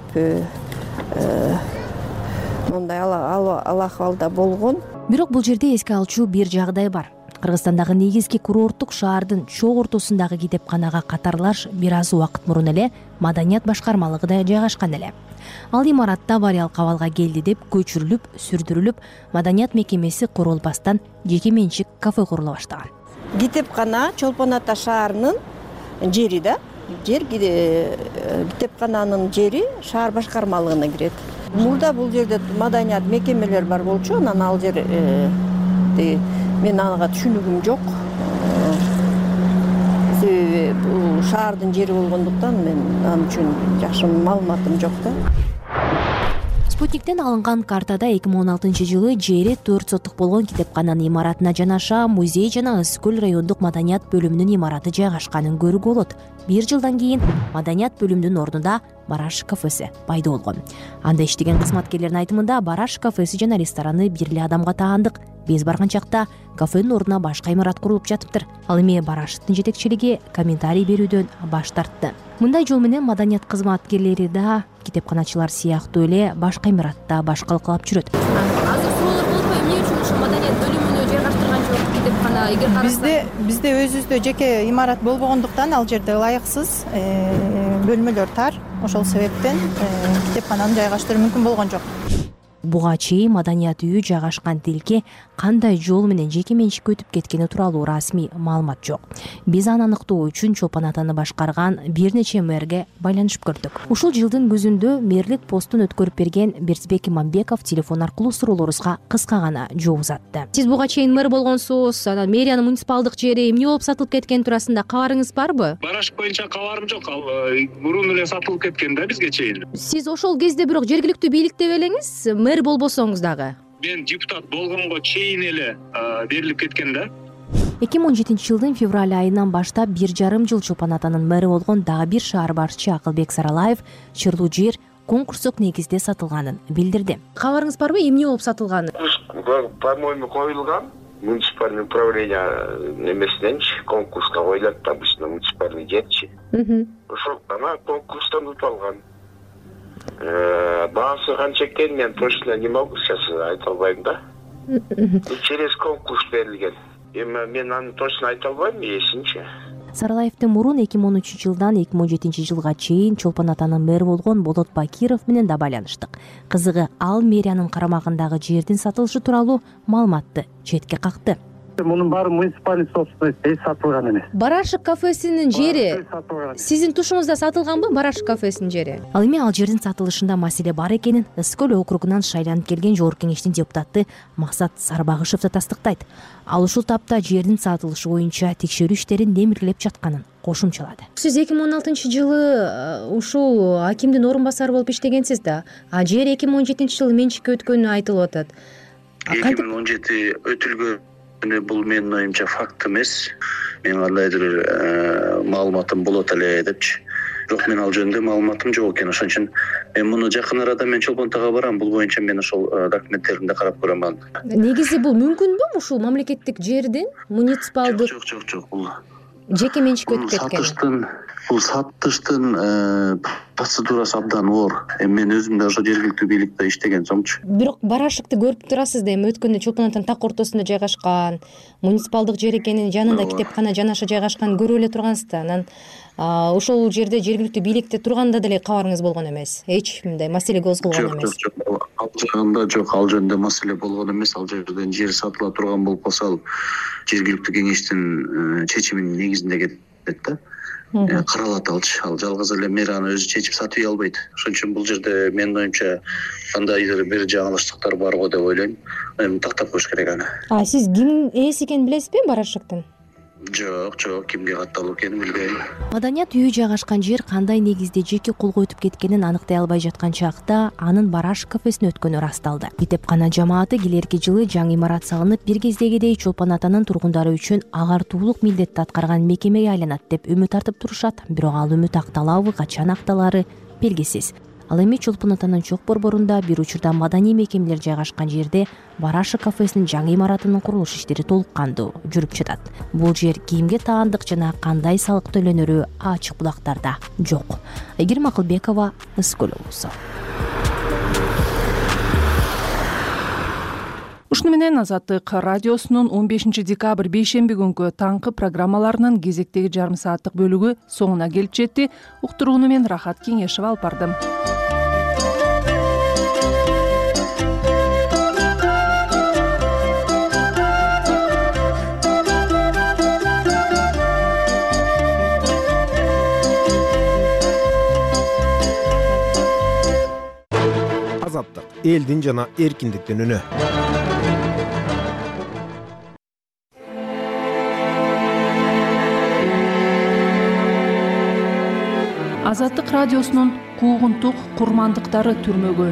момундай ал акыбалда болгон. Бирок бул жерде эске алчу бир жагдай бар. Кыргызстандагы негизги курорттук шаардын чок ортосундагы китепканага катарлаш бир аз убакыт мурун эле маданият башкармалыгы жайгашкан эле. Ал имаратта авариялык абалга келди деп көчүрүлүп, сүрдүрүлүп, маданият мекемеси курулбастан жеке менчик кафе курула баштаган. Китепкана Чолпон Ата шаарынын жери да. Жер китепкананын жери шаар башкармалыгына кирет. Мурда бул жерде маданият мекемелер бар болчу, анан ал жер мен ага түшүнүгүм жок. Себеби бул шаардын жери болгондуктан мен ал үчүн жакшы маалыматым жок да. Спутниктен алынган картада эки миң он алтынчы жылы жери төрт соттук болгон китепкананын имаратына жанаша музей жана Ысык көл райондук маданият бөлүмүнүн имараты жайгашканын көрүүгө болот. Бир жылдан кийин маданият бөлүмүнүн ордунда Бараш кафеси пайда болгон. Анда иштеген кызматкерлердин айтымында Бараш кафеси жана рестораны бир эле адамга таандык. Биз барган чакта кафенин ордуна башка имарат курулуп жатыптыр. Ал эми Бараштын жетекчилиги комментарий берүүдөн баш тартты. Мындай жол менен маданият кызматкерлери да китепканачылар сыяктуу эле башка имаратта башкалыклап жүрөт. Азыр суроолор болупу, эмне үчүн ошо маданият бөлүмүнө жайгаштырган жок китепкана? Эгер бизде бизде өзүбүздө жеке имарат болбогондуктан ал жерде ылайыксыз бөлмөлөр тар. Ошол себептен китепкананы жайгаштыруу мүмкүн болгон жок. Буга чейин маданият үйү жайгашкан тилке кандай жол менен жеке менчикке өтүп кеткени тууралуу расмий маалымат жок. Биз аны аныктоо үчүн Чолпон Атаны башкарган бир нече мэрге байланышып көрдүк. Ушул жылдын күзүндө мэрлик постун өткөрүп берген Бердибек Иманбеков телефон аркылуу суроолорубузга кыска гана жооп узатты. Сиз буга чейин мэр болгонсуз, анан мэриянын муниципалдык жери эмне болуп сатылып кеткени туурасында кабарыңыз барбы? Бараш боюнча кабарым жок. Ал мурун эле сатылып кеткен да бизге чейин. Сиз ошол кезде бирок жергиликтүү бийликте белеңиз, мэр болбосоңуз дагы. Мен депутат болгонго чейин эле берилип кеткен да. эки миң он жетинчи жылдын февраль айынан баштап бир жарым жыл Чолпон Атанын мэри болгон дагы бир шаар башчы Акылбек Саралаев чырлуу жер конкурстук негизде сатылганын билдирди. Кабарыңыз барбы, эмне болуп сатылганы? По-моему, коюлган муниципальный управление немесиненчи конкурска коюлат, обычно муниципальный жерчи. Ошол ана конкурстан уталган. Баасы канча экенин мен точно не могу сейчас айта албайм да. Через конкурс берилген. Эми мен аны точно айта албайм, эсинчи. Саралаевдин мурун эки миң он үчүнчү жылдан эки миң он жетинчи жылга чейин Чолпон Атанын мэри болгон Болот Бакиров менен да байланыштык. Кызыгы, ал мэриянын карамагындагы жердин сатылышы тууралуу маалыматты четке какты. Мунун баары муниципальный собственность, эч сатылган эмес. Барашык кафесинин жери сиздин тушуңузда сатылганбы, Барашык кафесинин жери? Ал эми ал жердин сатылышында маселе бар экенин Ысык көл округунан шайланып келген жогорку кеңештин депутаты Максат Сарбагышев да тастыктайт. Ал ушул тапта жердин сатылышы боюнча текшерүү иштерин демиргилеп жатканын кошумчалады. Сиз эки миң он алтынчы жылы ушул акимдин орун басары болуп иштегенсиз да, а жер эки миң он жетинчи жылы менчикке өткөнү айтылып атат. эки миң он жети өтүлгөн бул менин оюмча факт эмес. Мен кандайдыр маалыматым болот эле депчи. Бирок мен ал жөнүндө маалыматым жок экен. Ошон үчүн мен муну жакын арада мен Чолпон Атага барам. Бул боюнча мен ошол документтерин да карап көрөм. Негизи бул мүмкүнбү ушул мамлекеттик жердин муниципалдык жок жок жок бул жеке менчикке өтүп кеткен. Сатыштын бул сатыштын процедурасы абдан оор. Эми мен өзүм да ошо жергиликтүү бийликте иштеген сомчу. Бирок Барашыкты көрүп турасыз да, эми өткөндө Чолпон Атанын так ортосунда жайгашкан, муниципалдык жер экенин, жанында китепкана жанаша жайгашканын көрүп эле тургансыз да. Анан ошол жерде жергиликтүү бийликте турганда деле кабарыңыз болгон эмес. Эч мындай маселе козголгон эмес. Жок, жок, ал жагында жок, ал жөнүндө маселе болгон эмес. Ал жерден жер сатыла турган болбосо ал жергиликтүү кеңештин чечиминин негизинде кетет да. Каралат алчы. Ал жалгыз эле мэр аны өзү чечип сатып үй албайт. Ошон үчүн бул жерде менин оюмча кандайдыр бир жаңылыштыктар бар го деп ойлойм. Эми тактап коюш керек аны. А сиз ким ээси экенин билесизби Барашыктын? Жок, жок, кимге катталуу экенин билбейм. Маданият үйү жайгашкан жер кандай негизде жеке колго өтүп кеткенин аныктай албай жаткан чакта анын Бараш кафесине өткөнү ырасталды. Китепкана жамааты келерки жылы жаңы имарат салынып, бир кездегидей Чолпон Атанын тургундары үчүн агартуулук милдетти аткарган мекемеге айланат деп үмүт артып турушат. Бирок ал үмүт акталабы, качан акталары белгисиз. Ал эми Чолпон атанын чок борборунда бир учурда маданий мекемелер жайгашкан жерде Барашы кафесинин жаңы имаратынын курулуш иштери толук кандуу жүрүп жатат. Бул жер кимге таандык жана кандай салык төлөнөрү ачык булактарда жок. Айгерим Акылбекова, Ысыкөл облусу. Ушуну менен Азаттык радиосунун он бешинчи декабрь бейшемби күнкү таңкы программаларынын кезектеги жарым сааттык бөлүгү соңуна келип жетти. Уктурууну мен Рахат Кеңешева алып бардым. Азаттык элдин жана эркиндиктин үнү. Азаттык радиосунун куугунтук курмандыктары түрмөгө.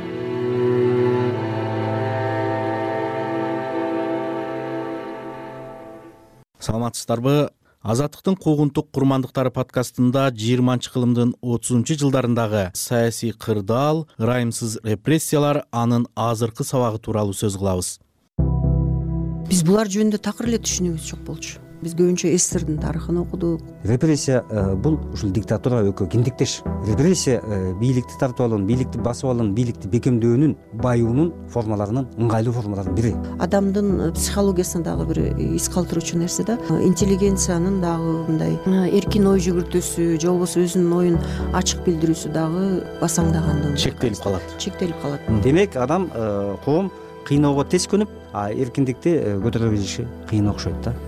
Саламатсыздарбы? Азаттыктын куугунтук курмандыктары подкастында жыйырманчы кылымдын отузунчу жылдарындагы саясий кырдаал, ырайымсыз репрессиялар анын азыркы сабагы тууралуу сөз кылабыз. Биз булар жөнүндө такыр эле түшүнүгүбүз жок болчу. Биз көбүнчө СССРдин тарыхын окудук. Репрессия бул ушул диктатура экөө киндиктеш. Репрессия бийликти тартып алуунун, бийликти басып алуунун, бийликти бекемдөөнүн, баюунун формаларынын ыңгайлуу формаларынын бири. Адамдын психологиясына дагы бир из калтыруучу нерсе да. Интеллигенциянын дагы мындай эркин ой жүгүртүүсү, же болбосо өзүнүн оюн ачык билдирүүсү дагы басаңдагандыгы чектелип калат. Чектелип калат. Демек адам коом кыйноого тез көнүп, а эркиндикти көтөрө билиши кыйын окшойт да.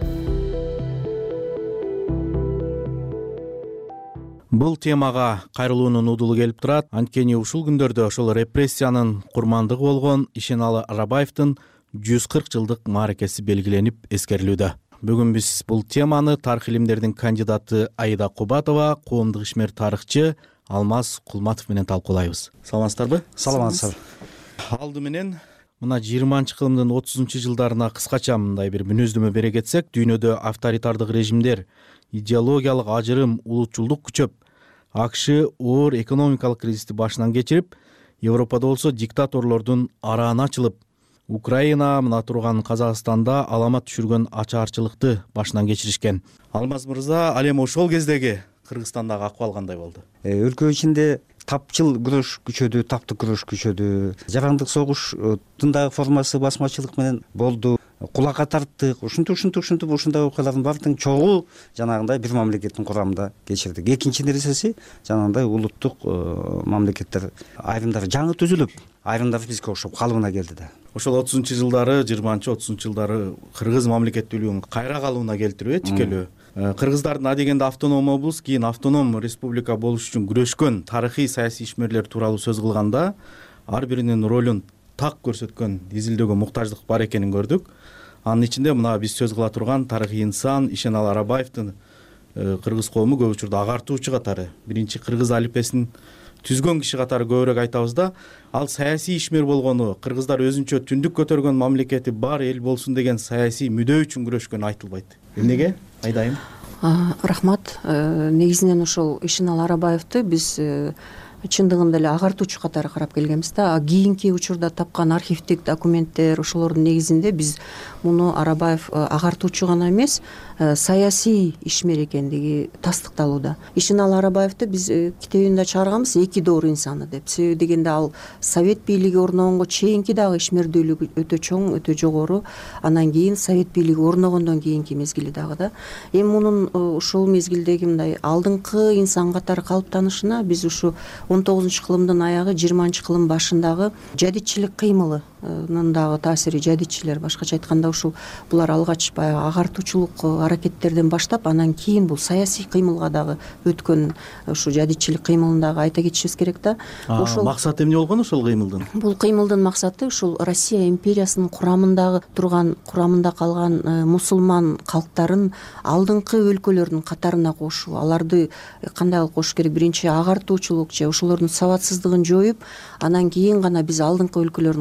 Бул темага кайрылуунун удулу келип турат. Анткени ушул күндөрдө ошол репрессиянын курмандыгы болгон Ишеналы Арабаевдин жүз кырк жылдык мааракеси белгиленип эскерилүүдө. Бүгүн биз бул теманы тарых илимдеринин кандидаты Аида Кубатова, коомдук ишмер тарыхчы Алмаз Кулматов менен талкуулайбыз. Саламатсыздарбы? Саламатсыздар. Алды менен мына жыйырманчы кылымдын отузунчу жылдарына кыскача мындай бир мүнөздөмө бере кетсек, дүйнөдө авторитардык режимдер, идеологиялык ажырым, улутчулдук күчөп, АКШ оор экономикалык кризисти башынан кечирип, Европада болсо диктаторлордун арааны ачылып, Украина мына турган Казакстанда аламат түшүргөн ачаарчылыкты башынан кечиришкен. Алмаз мырза, ал эми ошол кездеги Кыргызстандагы акыбал кандай болду? Өлкө ичинде тапчыл күрөш күчөдү, таптык күрөш күчөдү. Жарандык согуштун дагы формасы басмачылык менен болду. Кулакка тарттык, ушинтип ушинтип ушинтип ушундай окуялардын баардыгын чогуу жанагындай бир мамлекеттин курамында кечирдик. Экинчи нерсеси жанагындай улуттук мамлекеттер айрымдары жаңы түзүлүп, айрымдары бизге окшоп калыбына келди да. Ошол отузунчу жылдары, жыйырманчы отузунчу жылдары кыргыз мамлекеттүүлүгүн кайра калыбына келтирүү, тикелөө. Кыргыздардын адегенде автоном облус, кийин автоном республика болуш үчүн күрөшкөн тарыхый саясий ишмерлер тууралуу сөз кылганда, ар биринин ролун так көрсөткөн, изилдөөгө муктаждык бар экенин көрдүк. Анын ичинде мына биз сөз кыла турган тарыхый инсан Ишеналы Арабаевдин кыргыз коому көп учурда агартуучу катары, биринчи кыргыз алипесин түзгөн киши катары көбүрөөк айтабыз да, ал саясий ишмер болгону, кыргыздар өзүнчө түндүк көтөргөн мамлекети бар эл болсун деген саясий мүдөө үчүн күрөшкөнү айтылбайт. Эмнеге? Айдайым. Рахмат. Негизинен ошол Ишеналы Арабаевди биз чындыгында эле агартуучу катары карап келгенбиз да. Кийинки учурда тапкан архивдик документтер ошолордун негизинде биз муну Арабаев агартуучу гана эмес, саясий ишмер экендиги тастыкталууда. Ишеналы Арабаевди биз китебинде чыгарганбыз эки доор инсаны деп. Себеби дегенде ал совет бийлиги орногонго чейинки дагы ишмердүүлүгү өтө чоң, өтө жогору. Анан кийин совет бийлиги орногондон кийинки мезгили дагы да. Эми мунун ушул мезгилдеги мындай алдыңкы инсан катары калыптанышына биз ушу он тогузунчу кылымдын аягы, жыйырманчы кылым башындагы жадитчилик кыймылынын дагы таасири, жадитчилер башкача айтканда ушул булар алгач баягы агартуучулук аракеттерден баштап, анан кийин бул саясий кыймылга дагы өткөн ушу жадитчилик кыймылын дагы айта кетишибиз керек да. Ошол максат эмне болгон ошол кыймылдын? Бул кыймылдын максаты ушул Россия империясынын курамындагы турган, курамында калган мусулман калктарын алдыңкы өлкөлөрдүн катарына кошуу. Аларды кандай кылып кошуш керек? Биринчи агартуучулук же ошолордун сабатсыздыгын жоюп, анан кийин гана биз алдыңкы өлкөлөрдүн катарына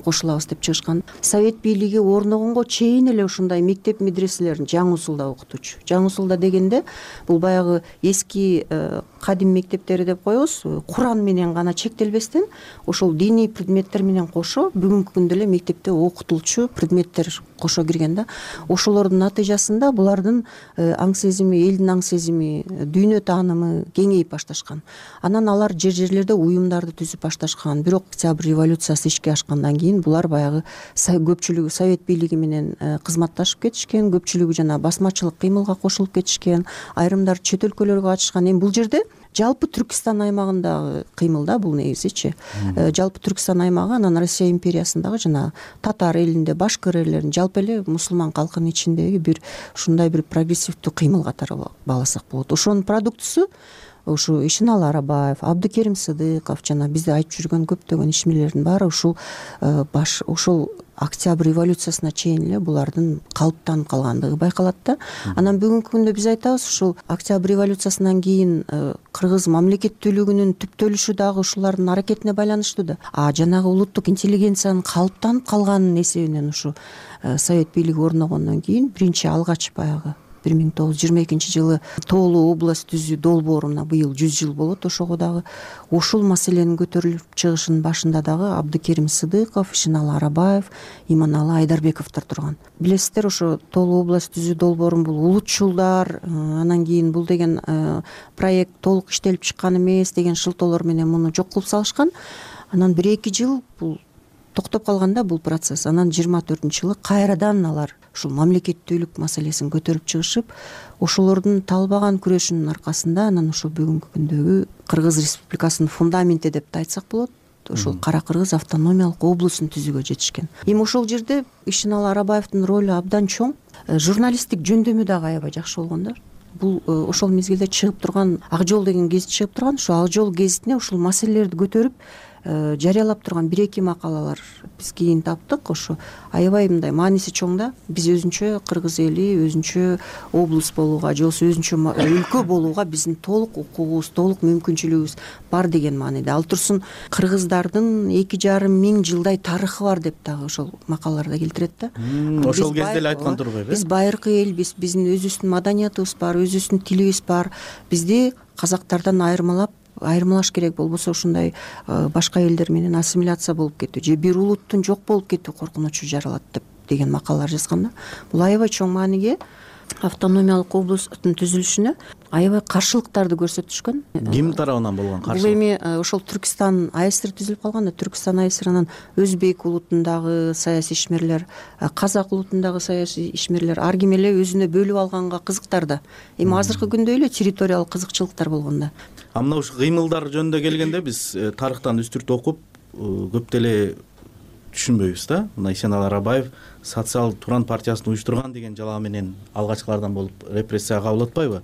кошулабыз деп чыгышкан. Совет бийлиги орногонго чейин эле ушундай мектеп медреселерин Жаңы Усулда окутуучу. Жаңы Усулда дегенде бул баягы эски кадим мектептери деп коебуз, Куран менен гана чектелбестен ошол диний предметтер менен кошо бүгүнкү күндө эле мектепте окутулчу предметтер кошо кирген да. Ошолордун натыйжасында булардын аң сезими, элдин аң сезими, дүйнө таанымы кеңейип башташкан. Анан алар жер жерлерде уюмдарды түзүп башташкан. Бирок Октябрь революциясы ишке ашкандан кийин булар баягы көпчүлүгү Совет бийлиги менен кызматташып кетишкен, көпчүлүгү жана басмачылык кыймылга кошулуп кетишкен, айрымдары чет өлкөлөргө качышкан. Эми бул жерде жалпы Түркистан аймагындагы кыймыл да бул негизичи. Жалпы Түркистан аймагы анан Россия империясындагы жана татар элинде, башкыр элдеринин, жалпы эле мусулман калкынын ичиндеги бир ушундай бир прогрессивдүү кыймыл катары бааласак болот. Ошонун продуктусу ушу Ишеналы Арабаев, Абдыкерим Сыдыков жана бизде айтып жүргөн көптөгөн ишмерлердин баары ушул баш ушул Октябрь революциясына чейин эле булардын калыптанып калгандыгы байкалат да. Анан бүгүнкү күндө биз айтабыз, ушул Октябрь революциясынан кийин кыргыз мамлекеттүүлүгүнүн түптөлүшү дагы ушулардын аракетине байланыштуу да. А жанагы улуттук интеллигенциянын калыптанып калганынын эсебинен ушу Совет бийлиги орногондон кийин биринчи алгач баягы бир миң тогуз жүз жыйырма экинчи жылы Тоолуу область түзүү долбооруна быйыл жүз жыл болот. Ошого дагы ушул маселенин көтөрүлүп чыгышынын башында дагы Абдыкерим Сыдыков, Ишеналы Арабаев, Иманалы Айдарбековдор турган. Билесиздер, ошо Тоолуу область түзүү долбоорун бул улутчулдар, анан кийин бул деген проект толук иштелип чыккан эмес деген шылтоолор менен муну жок кылып салышкан. Анан бир эки жыл бул токтоп калганда бул процесс. Анан жыйырма төртүнчү жылы кайрадан алар ушул мамлекеттүүлүк маселесин көтөрүп чыгышып, ошолордун талбаган күрөшүнүн аркасында анан ушул бүгүнкү күндөгү Кыргыз Республикасынын фундаменти деп да айтсак болот, ошол Кара Кыргыз автономиялык облусун түзүүгө жетишкен. Эми ошол жерде Ишеналы Арабаевдин ролу абдан чоң. Журналисттик жөндөмү дагы аябай жакшы болгон да. Бул ошол мезгилде чыгып турган Ак жол деген гезит чыгып турган, ошол Ак жол гезитине ушул маселелерди көтөрүп жарыялап турган бир эки макалалар биз кийин таптык. Ошо аябай мындай мааниси чоң да. Биз өзүнчө кыргыз эли, өзүнчө облус болууга, же болбосо өзүнчө өлкө болууга биздин толук укугубуз, толук мүмкүнчүлүгүбүз бар деген мааниде. Ал турсун кыргыздардын эки жарым миң жылдай тарыхы бар деп дагы ошол макалаларда келтирет да. Ошол кезде эле айткан турбайбы? Биз байыркы элбиз, биздин өзүбүздүн маданиятыбыз бар, өзүбүздүн тилибиз бар. Бизди казактардан айырмалап айырмалаш керек, болбосо ушундай башка элдер менен ассимиляция болуп кетүү же бир улуттун жок болуп кетүү коркунучу жаралат деп деген макалалар жазган да. Бул аябай чоң мааниге автономиялык облустун түзүлүшүнө аябай каршылыктарды көрсөтүшкөн. Ким тарабынан болгон каршылык? Бул эми ошол Түркистан АСР түзүлүп калганда, Түркистан АСР анан өзбек улутундагы саясий ишмерлер, казак улутундагы саясий ишмерлер ар ким эле өзүнө бөлүп алганга кызыктар да. Эми азыркы күндө эле территориялык кызыкчылыктар болгон да. А мына ушул кыймылдар жөнүндө келгенде биз тарыхтан үстүрт окуп көп деле түшүнбөйбүз да. Мына Ишеналы Арабаев социал Туран партиясын уюштурган деген жалаа менен алгачкылардан болуп репрессияга кабыл атпайбы?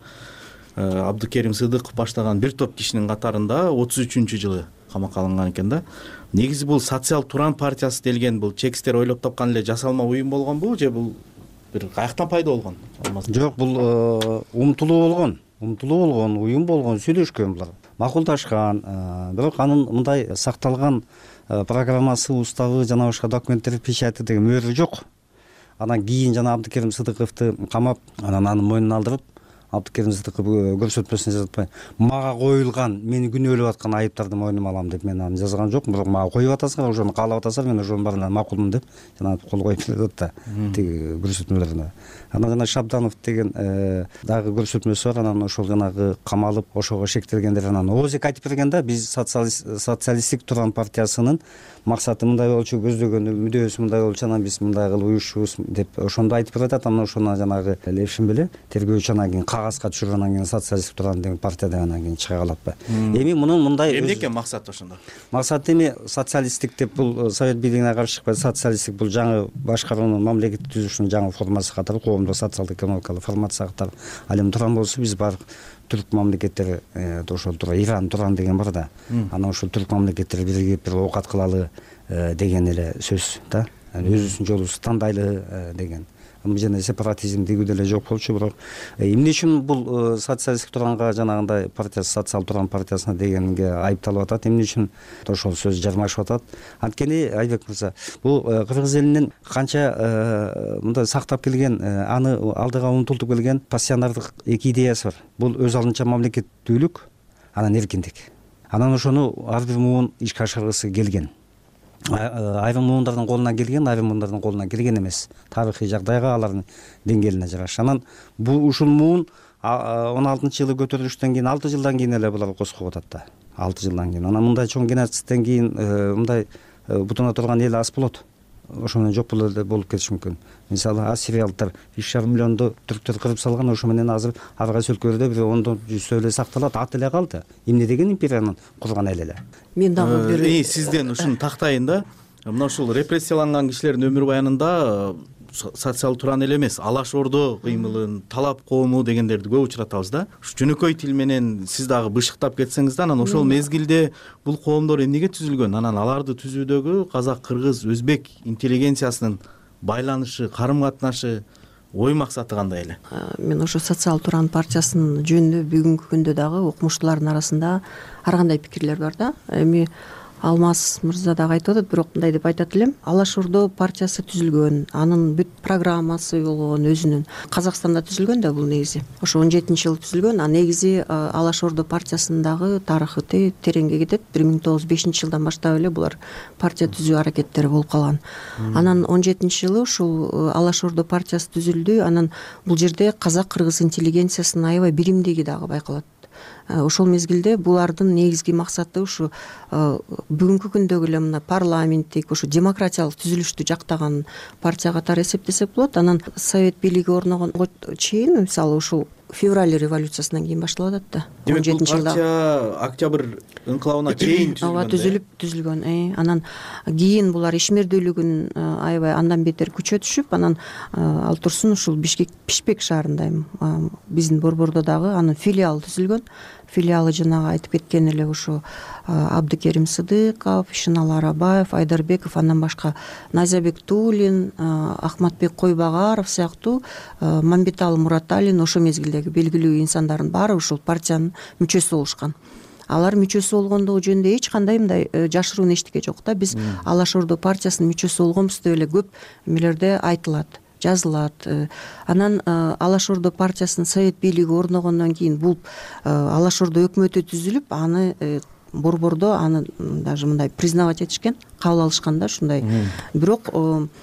Абдыкерим Сыдыков баштаган бир топ кишинин катарында отуз үчүнчү жылы камакка алынган экен да. Негизи бул социал Туран партиясы делген бул чекистер ойлоп тапкан эле жасалма уюм болгонбу же бул бир каяктан пайда болгон? Жок, бул умтулуу болгон. Умтулуу болгон, уюм болгон, сүйлөшкөн булар. Макулдашкан, бирок анын мындай сакталган программасы, уставы, жана башка документтер, печати деген мөөрү жок. Анан кийин жана Абдыкерим Сыдыковду камап, анан анын мойнуна алдырып, Абдыкерим Сыдыков көрсөтмөсүн жазып атпай, мага коюлган, мени күнөөлөп аткан айыптарды мойнума алам деп мен аны жазган жокмун. Бирок мага коюп атасыңар, ошону каалап атасыңар, мен ошонун баарына макулмун деп жана кол коюп берет да. Тиги көрсөтмөлөрүнө. Анан жана Шабданов деген дагы көрсөтмөсү бар. Анан ошол жанагы камалып, ошого шектелгендер анан оозек айтып берген да. Биз социалисттик Туран партиясынын максаты мындай болчу, көздөгөнү, мүдөөсү мындай болчу, анан биз мындай кылып уюшубуз деп ошондо айтып берет. Анан ошону жанагы Левшин беле тергөөчү анан кийин кагазга түшүрүп, анан кийин социалисттик Туран деген партияда анан кийин чыга калат. Эми мунун мындай эмнеке максат ошондо? Максат эми социалисттик деп бул Совет бийлигине каршы чыкпай, социалисттик бул жаңы башкаруунун, мамлекет түзүшүнүн жаңы формасы катары, коомдук социалдык экономикалык формация катары. Ал эми Туран болсо биз бар түрк мамлекеттери ошол тура Иран Туран деген бар да. Анан ошол түрк мамлекеттери биригип бир оокат кылалы деген эле сөз да. Өзүбүздүн жолубузду тандайлы деген. жана сепаратизм дегүү деле жок болчу. Бирок эмне үчүн бул социалисттик Туранга жанагындай партиясы, социал Туран партиясына дегенге айыпталып атат, эмне үчүн ошол сөз жармашып атат? Анткени Айбек мырза, бул кыргыз элинин канча мындай сактап келген, аны алдыга умтултуп келген пассионардык эки идеясы бар. Бул өз алдынча мамлекеттүүлүк, анан эркиндик. Анан ошону ар бир муун ишке ашыргысы келген. Айрым муундардын колуна келген, айрым муундардын колуна келген эмес. Тарыхый жагдайга, алардын деңгээлине жараша. Анан бул ушул муун он алтынчы жылы көтөрүлүштөн кийин алты жылдан кийин эле булар коскоп атат да. алты жылдан кийин. Анан мындай чоң геноцидтен кийин мындай бутуна турган эл аз болот. Ошо менен жок болуп кетиши мүмкүн. Мисалы, ассириялыктар үч жарым миллионду түрктөр кырып салган, ошо менен азыр ар кайсы өлкөлөрдө бир ондон жүздөө эле сакталат, ат эле калды. Эмне деген империянын курган эл эле. Мен дагы бир Э, сизден ушуну тактайын да. Мына ушул репрессияланган кишилердин өмүр баянында социал Туран эле эмес, Алаш Ордо кыймылын, талап коому дегендерди көп учуратабыз да. Ушу жөнөкөй тил менен сиз дагы бышыктап кетсеңиз да, анан ошол мезгилде бул коомдор эмнеге түзүлгөн? Анан аларды түзүүдөгү казак, кыргыз, өзбек интеллигенциясынын байланышы, карым-катнашы, ой максаты кандай эле? Мен ошо социал Туран партиясынын жөнүндө бүгүнкү күндө дагы окумуштуулардын арасында ар кандай пикирлер бар да. Эми Алмаз мырза дагы айтып атат, бирок мындай деп айтат элем. Алаш Ордо партиясы түзүлгөн, анын бүт программасы болгон өзүнүн. Казакстанда түзүлгөн да бул негизи. Ошо он жетинчи жылы түзүлгөн. А негизи Алаш Ордо партиясындагы тарыхы тереңге кетет. бир миң тогуз жүз бешинчи жылдан баштап эле булар партия түзүү аракеттери болуп калган. Анан он жетинчи жылы ушул Алаш Ордо партиясы түзүлдү. Анан бул жерде казак, кыргыз интеллигенциясынын аябай биримдиги дагы байкалат. Ошол мезгилде булардын негизги максаты ушу бүгүнкү күндөгү эле мына парламенттик, ушу демократиялык түзүлүштү жактаган партия катары эсептесек болот. Анан совет бийлиги орногонго чейин, мисалы ушул февраль революциясынан кийин башталып атат да. Демек бул партия октябрь инкылабына чейин түзүлгөн. Ооба, түзүлүп түзүлгөн. Анан кийин булар ишмердүүлүгүн аябай андан бетер күчө түшүп, анан ал турсун ушул Бишкек Пишпек шаарында биздин Борбордо дагы анын филиалы түзүлгөн. Филиалы жанагы айтып кеткен эле ушу Абдыкерим Сыдыков, Шынал Арабаев, Айдарбеков, андан башка Назябек Туулин, Ахматбек Койбагаров сыяктуу Мамбеталы Мураталин ошо мезгилдеги белгилүү инсандардын баары ушул партиянын мүчөсү болушкан. Алар мүчөсү болгондугу жөнүндө эч кандай мындай жашыруун эчтеке жок да. Биз Алаш Ордо партиясынын мүчөсү болгонбуз деп эле көп эмелерде айтылат, жазылат. Анан Алаш Ордо партиясынын совет бийлиги орногондон кийин бул Алаш Ордо өкмөтү түзүлүп, аны Борбордо аны даже мындай признавать этишкен, кабыл алышкан да ушундай. Бирок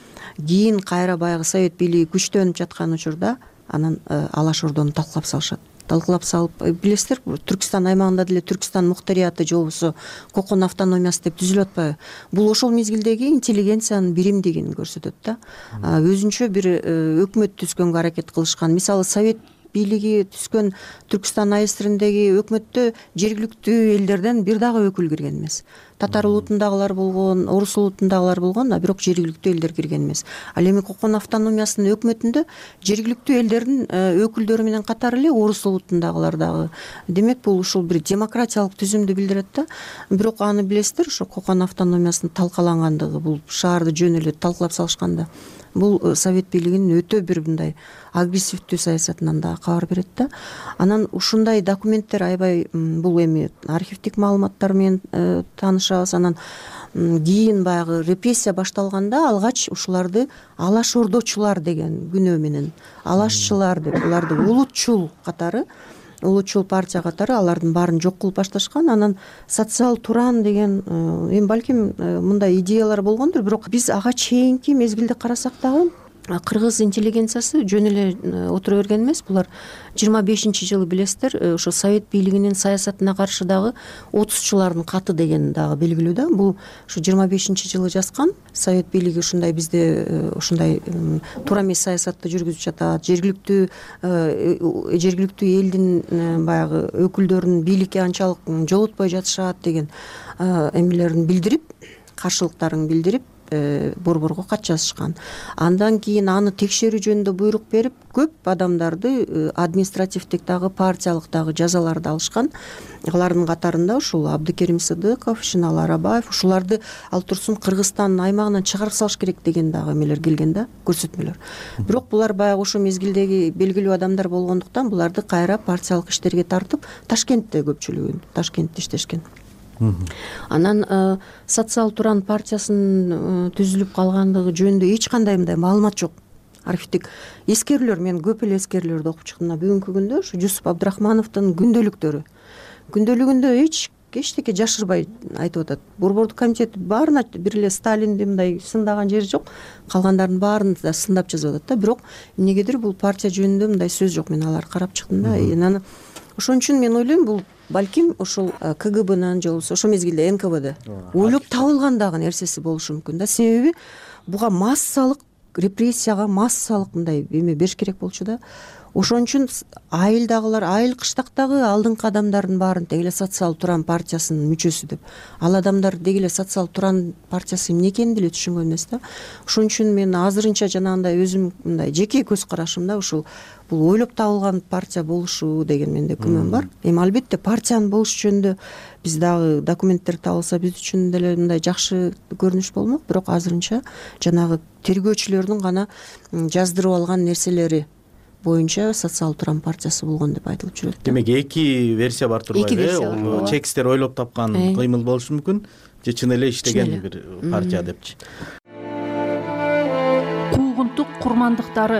кийин кайра баягы совет бийлиги күчтөнүп жаткан учурда анан Алаш Ордону талкалап салышат. Талкалап салып, билесиздер, Түркстан аймагында деле Түркстан мухтарияты же болбосо Кокон автономиясы деп түзүлүп атпайбы? Бул ошол мезгилдеги интеллигенциянын биримдигин көрсөтөт да. Өзүнчө бир өкмөт түзгөнгө аракет кылышкан. Мисалы, совет бийлиги түзгөн Түркстан айыстырындагы өкмөттө жергиликтүү элдерден бир дагы өкүл кирген эмес. Татар улутундагылар болгон, орус улутундагылар болгон, а бирок жергиликтүү элдер кирген эмес. Ал эми Кокон автономиясынын өкмөтүндө жергиликтүү элдердин өкүлдөрү менен катары эле орус улутундагылар дагы. Демек, бул ушул бир демократиялык түзүмдү билдирет да. Бирок аны билесиздер, ошо Кокон автономиясынын талкалангандыгы, бул шаарды жөн эле талкалап салышканда, бул совет бийлигинин өтө бир мындай агрессивдүү саясатынан да кабар берет да. Анан ушундай документтер аябай, бул эми архивдик маалыматтар менен таанышабыз. Анан кийин баягы репрессия башталганда алгач ушуларды Алаш Ордочулар деген күнөө менен, алашчылар деп, буларды улутчул катары, улутчул партия катары алардын баарын жок кылып башташкан. Анан социал Туран деген эми балким мындай идеялар болгондур, бирок биз ага чейинки мезгилде карасак дагы кыргыз интеллигенциясы жөн эле отура берген эмес. Булар жыйырма бешинчи жылы билесиздер, ошо совет бийлигинин саясатына каршы дагы отузчулардын каты деген дагы белгилүү да. Бул ушу жыйырма бешинчи жылы жазган. Совет бийлиги ушундай бизде ушундай туура эмес саясатты жүргүзүп жатат. Жергиликтүү жергиликтүү элдин баягы өкүлдөрүн бийликке анчалык жолотпой жатышат деген эмелерин билдирип, каршылыктарын билдирип, борборго кат жазышкан. Андан кийин аны текшерүү жөнүндө буйрук берип, көп адамдарды административдик дагы, партиялык дагы жазаларды алышкан. Алардын катарында ушул Абдыкерим Сыдыков, Ишеналы Арабаев, ушуларды ал турсун Кыргызстандын аймагынан чыгарып салыш керек деген дагы эмелер келген да, көрсөтмөлөр. Бирок булар баягы ошо мезгилдеги белгилүү адамдар болгондуктан буларды кайра партиялык иштерге тартып, Ташкентте көпчүлүгү Ташкентте иштешкен. Анан Социал Туран партиясынын түзүлүп калгандыгы жөнүндө эч кандай мындай маалымат жок. Архивдик эскерүүлөр, мен көп эле эскерүүлөрдү окуп чыктым. Бүгүнкү күндө ушу Жусуп Абдрахмановдун күндөлүктөрү. Күндөлүгүндө эч эчтеке жашырбай айтып атат. Борбордук комитет баарына бир эле Сталинди мындай сындаган жери жок. Калгандардын баарын да сындап жазып атат да. Бирок эмнегедир бул партия жөнүндө мындай сөз жок. Мен аларды карап чыктым да. Анан ошон үчүн мен ойлойм, бул балким ошол КГБнын же болбосо ошол мезгилде эн ка вэ дэ ойлоп табылган дагы нерсеси болушу мүмкүн да. Себеби буга массалык репрессияга, массалык мындай эме бериш керек болчу да. Ошон үчүн айылдагылар, айыл кыштактагы алдыңкы адамдардын баарын деги эле Социал Туран партиясынын мүчөсү деп. Ал адамдар деги эле Социал Туран партиясы эмне экенин деле түшүнгөн эмес да. Ошон үчүн мен азырынча жанагындай өзүм мындай жеке көз карашымда ушул бул ойлоп табылган партия болушу деген менде күмөн бар. Эми албетте партиянын болушу жөнүндө биз дагы документтер табылса биз үчүн деле мындай жакшы көрүнүш болмок. Бирок азырынча жанагы тергөөчүлөрдүн гана жаздырып алган нерселери боюнча Социал Туран партиясы болгон деп айтылып жүрөт. Демек эки версия бар турбайбы? Чекистер ойлоп тапкан кыймыл болушу мүмкүн, же чын эле иштеген бир партия депчи. Куугунтук курмандыктары.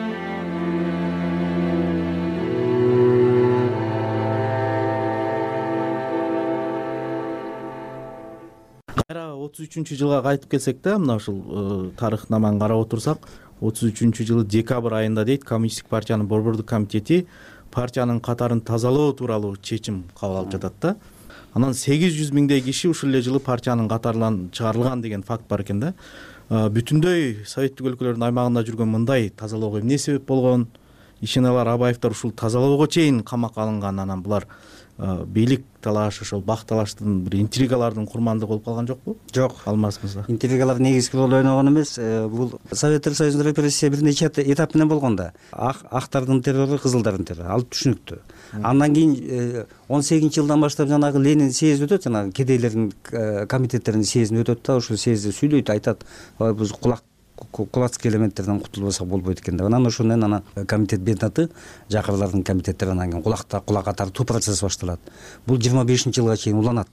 Кайра отуз үчүнчү жылга кайтып келсек да, мына ушул тарыхнаманы карап отурсак, отуз үчүнчү жылы декабрь айында дейт, Коммунисттик партиянын борбордук комитети партиянын катарын тазалоо тууралуу чечим кабыл алып жатат да. Анан сегиз жүз миңдей киши ушул эле жылы партиянын катарынан чыгарылган деген факт бар экен да. Бүтүндөй советтик өлкөлөрдүн аймагында жүргөн мындай тазалоого эмне себеп болгон? Ишеналы Арабаевдер ушул тазалоого чейин камакка алынган. Анан булар бийлик талаш, ошол бак талаштын бир интригалардын курмандыгы болуп калган жокпу? Жок, алмасмызбы? Интригалар негизги роль ойногон эмес. Бул Советтер Союзунун репрессия бир нече этап менен болгон да. Актардын террору, кызылдардын террору ал түшүнүктүү. Андан кийин он сегизинчи жылдан баштап жанагы Ленин съезди өтөт, жанагы кедейлердин комитеттеринин съезди өтөт да, ошол съезди сүйлөйт, айтат, биз кулак кулацкий элементтерден кутулбасак болбойт экен деп. Анан ошондон анан комитет бетнаты, жакырлардын комитеттери, анан кийин кулакта кулакка тартуу процесси башталат. Бул жыйырма бешинчи жылга чейин уланат.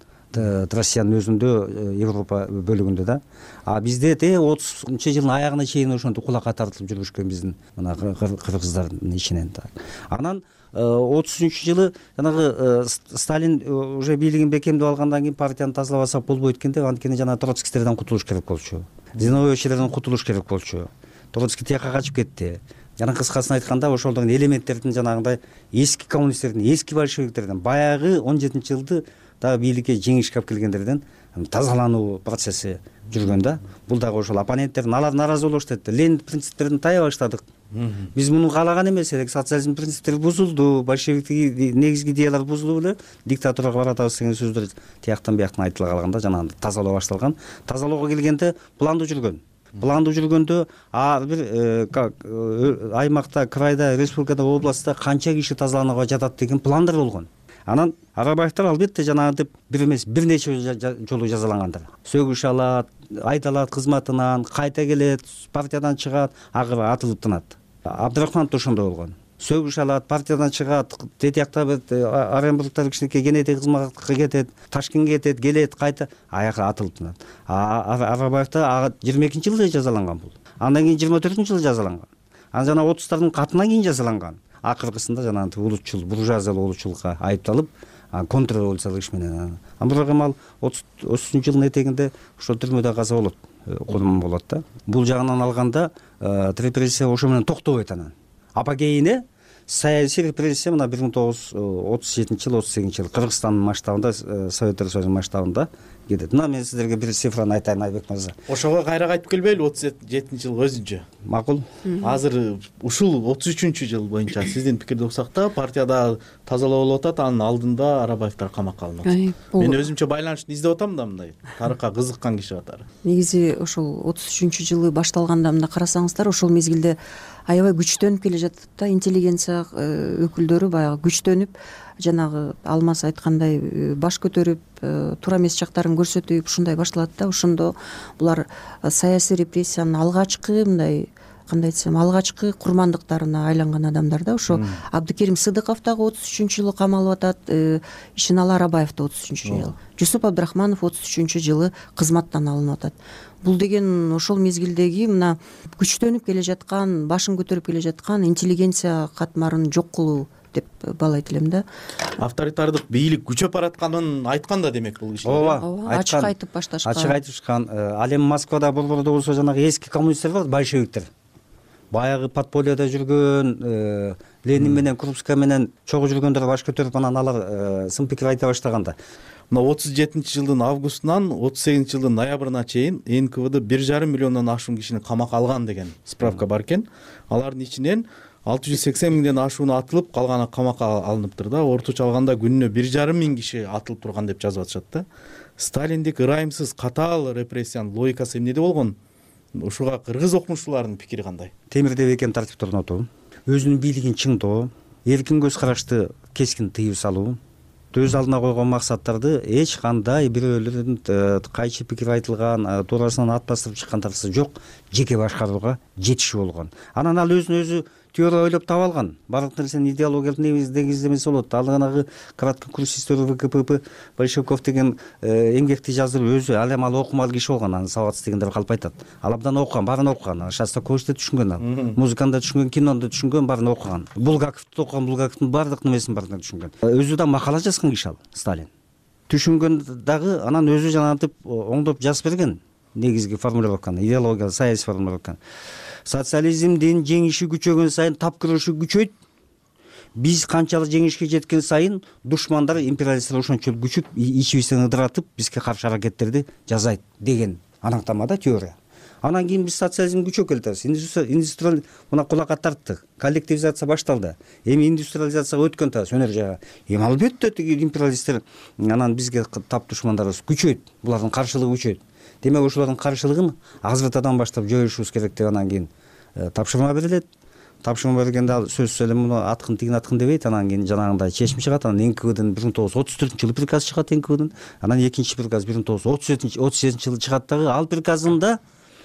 Россиянын өзүндө, Европа бөлүгүндө да. А бизде те отузунчу жылдын аягына чейин ошентип кулакка тартылып жүрүшкөн биздин мына кыргыздардын ичинен. Анан отузунчу жылы жанагы Сталин уже бийлигин бекемдеп алгандан кийин партияны тазалабасак болбойт экен деп, анткени жана троцкисттерден кутулуш керек болчу. Зиновьевичтерден кутулуш керек болчу. Троцкий тияка качып кетти. Жана кыскасын айтканда ошолдун элементтердин жанагындай эски коммунисттердин, эски большевиктерден, баягы он жетинчи жылды дагы бийликке жеңишке алып келгендерден тазалануу процесси жүргөн да. Бул дагы ошол оппоненттердин алар нааразы болушту. Ленин принциптерин тая баштадык. Биз муну каалаган эмес элек, социализм принциптери бузулду, большевиктик негизги идеялар бузулуп эле диктатурага баратабыз деген сөздөр тияктан бияктан айтыла калганда жанагы тазалоо башталган. Тазалоого келгенде планды жүргөн. Планды жүргөндө ар бир аймакта, крайда, республикада, областта канча киши тазаланууга жатат деген пландар болгон. Анан Арабаевдер албетте жанагынтип бир эмес бир нече жолу жазалангандар. Сөгүш алат, айдалат кызматынан, кайта келет, партиядан чыгат, агыр атылып тынат. Абдрахманов да ошондой болгон. Сөгүш алат, партиядан чыгат, тетиякта Оренбургтар кичинекей генетик кызматка кетет, Ташкентке кетет, келет, кайта аягы атылып тынат. Арабаевда жыйырма экинчи жылы жазаланган бул. Андан кийин жыйырма төртүнчү жылы жазаланган. Анан жана отуздардын катынан кийин жазаланган. Акыркысында жанагы улутчул, буржуазиялык улутчулукка айыпталып, контрреволюциялык иш менен. Бирок эми ал отузунчу жылдын этегинде ошол түрмөдө каза болот, колдон болот да. Бул жагынан алганда репрессия ошо менен токтобойт анан. Апогейине саясий репрессия мына бир миң тогуз жүз отуз жетинчи жыл, отуз сегизинчи жыл Кыргызстандын масштабында, Советтер Союзунун масштабында кетет. Мына мен сиздерге бир цифраны айтайын, Айбек мырза. Ошого кайра кайтып келбейлиби? отуз жетинчи жылга өзүнчө. Макул. Азыр ушул отуз үчүнчү жыл боюнча сиздин пикирди уксак да, партияда тазалоо болуп атат, анын алдында Арабаевдер камакка алынып атат. Мен өзүмчө байланышты издеп атам да, мындай тарыхка кызыккан киши катары. Негизи ошол отуз үчүнчү жылы башталганда мына карасаңыздар, ошол мезгилде аябай күчтөнүп келе жатат да, интеллигенция өкүлдөрү баягы күчтөнүп, жанагы Алмаз айткандай баш көтөрүп, туура эмес жактарын көрсөтүп, ушундай башталат да. Ошондо булар саясий репрессиянын алгачкы, мындай кандай айтсам, алгачкы курмандыктарына айланган адамдар да. Ошо Абдыкерим Сыдыков дагы отуз үчүнчү жылы камалып атат, Ишеналы Арабаев да отуз үчүнчү жылы, Жусуп Абдрахманов отуз үчүнчү жылы кызматтан алынып атат. Бул деген ошол мезгилдеги мына күчтөнүп келе жаткан, башын көтөрүп келе жаткан интеллигенция катмарын жок кылуу деп баалайт элем да. Авторитардык бийлик күчөп баратканын айткан да, демек бул киши. Ооба, ачык айтып башташкан. Ачык айтышкан. Ал эми Москвада борбордо болсо жанагы эски коммунисттер бар, большевиктер. Баягы подпольеда жүргөн, Ленин менен Крупская менен чогуу жүргөндөр баш көтөрүп, анан алар сын пикир айта баштаганда. Мына отуз жетинчи жылдын августунан отуз сегизинчи жылдын ноябрына чейин эн ка вэ дэ бир жарым миллиондон ашуун кишини камакка алган деген справка бар экен. Алардын ичинен алты жүз сексен миңден ашууну атылып, калганы камакка алыныптыр да. Орточо алганда күнүнө бир жарым миң киши атылып турган деп жазып атышат да. Сталиндик ырайымсыз катаал репрессиянын логикасы эмнеде болгон? Ушуга кыргыз окумуштуулардын пикири кандай? Темирде бекем тартипти орнотуу, өзүнүн бийлигин чыңдоо, эркин көз карашты кескин тыюу салуу, өз алдына койгон максаттарды эч кандай бирөөлөрдүн кайчы пикир айтылган, туурасынан ат бастырып чыккандарсы жок, жеке башкарууга жетишүү болгон. Анан ал өзүн өзү теория ойлоп таап алган. Бардык нерсенин идеологиялык негиздемеси болот. Ал жанагы краткий курс истории вэ ка пэ пэ Большевиков деген эмгекти жаздырып өзү, ал эми ал окумал киши болгон, анын сабатсыз дегендер калп айтат. Ал абдан окуган, баарын окуган. Шостаковичти түшүнгөн, ал музыканы да түшүнгөн, кинону да түшүнгөн, баарын окуган. Булгаковду окуган, Булгаковдун баардык нерсесин баарын түшүнгөн. Өзү да макала жазган киши ал, Сталин. Түшүнгөн дагы, анан өзү жанагынтип оңдоп жазып берген. Негизги формулировканы, идеологиялык саясий формулировканы. Социализмдин жеңиши күчөгөн сайын тапкырышы күчөйт. Биз канчалык жеңишке жеткен сайын душмандар, империалисттер ошончолук күчүп, ичибизден ыдыратып, бизге каршы аракеттерди жасайт деген аныктамада теория. Анан кийин биз социализм күчөп келатабыз. Индустриал мына кулакка тарттык. Коллективизация башталды. Эми индустриализацияга өткөн атабыз өнөр жагы. Эми албетте тиги империалисттер анан бизге тап душмандарыбыз күчөйт. Булардын каршылыгы күчөйт. Демек ошолордун каршылыгын азыртадан баштап жоюшубуз керек деп анан кийин тапшырма берилет. Тапшырма бергенде ал сөзсүз эле муну аткын тигин аткын дебейт. Анан кийин жанагындай чечим чыгат. Анан эн ка вэ ден бир миң тогуз жүз отуз төртүнчү жылы приказ чыгат эн ка вэ ден. Анан экинчи приказ бир миң тогуз жүз отуз жетинчи жылы чыгат дагы. Ал приказында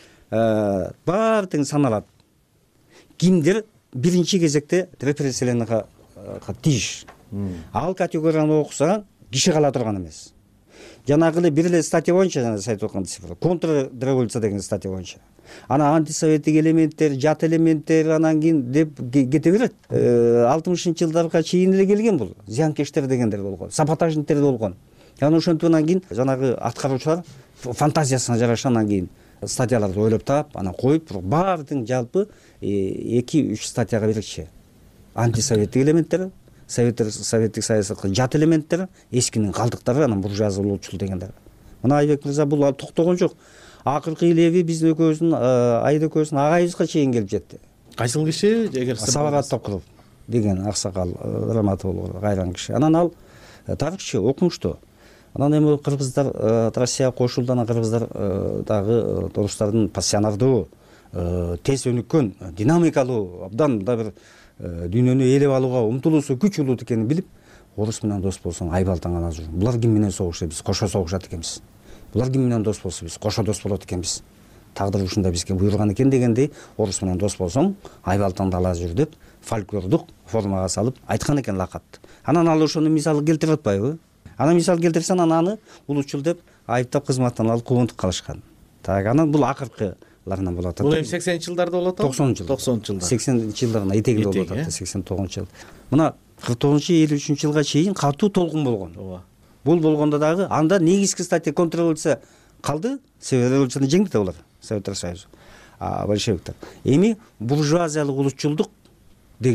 баары тең саналат. Кимдер биринчи кезекте репрессияланууга тийиш. Ал категорияны окусаң киши кала турган эмес. Жанагы эле бир эле статья боюнча, жана сиз айтып аткан цифра, контрреволюция деген статья боюнча. Анан антисоветтик элементтер, жат элементтер анан кийин деп кете берет. алтымышынчы жылдарга чейин эле келген бул. Зыянкештер дегендер болгон, саботажниктер болгон. Анан ошентип анан кийин жанагы аткаруучулар фантазиясына жараша анан кийин статьяларды ойлоп таап, анан коюп, баары тең жалпы эки үч статьяга бирикчи. Антисоветтик элементтер, советтик саясатка жат элементтер, эскинин калдыктары, анан буржуазия улуучулук дегендер. Мына Айбек мырза бул токтогон жок. Акыркы леви биздин экөөбүздүн, Айда экөөбүздүн агайыбызга чейин келип жетти. Кайсыл киши? Сабагат Токуров деген аксакал драматург кайран киши. Анан ал тарыхчы, окумуштуу. Анан эми кыргыздар Россияга кошулду, анан кыргыздар дагы орустардын пассионардуу, тез өнүккөн, динамикалуу, абдан да бир дүйнөнү ээлеп алууга умтулуусу күч улут экенин билип, орус менен дос болсоң айбалтаң гана жүр. Булар ким менен согушат, биз кошо согушат экенбиз. Булар ким менен дос болсо, биз кошо дос болот экенбиз. Тагдыр ушундай бизге буйруган экен дегендей, орус менен дос болсоң айбалтаңды ала жүр деп фольклордук формага салып айткан экен лакапты. Анан ал ошону мисал келтирип атпайбы? Анан мисал келтирсе, анан аны улутчул деп айыптап кызматтан алып куугунтук калышкан. Так, анан бул акыркыларынан болот атат. Бул эми сексенинчи жылдарда болот атат? токсонунчу жылдар. токсонунчу жылдар. сексенинчи жылдардын этегинде болот атат, сексен тогузунчу жыл. Мына кырк тогузунчу элүү үчүнчү жылга чейин катуу толкун болгон. Ооба. Бул болгондо дагы анда негизги статья контрреволюция калды. Революцияны жеңди да булар, Советтер Союзу, большевиктер. Эми буржуазиялык улутчулдук деген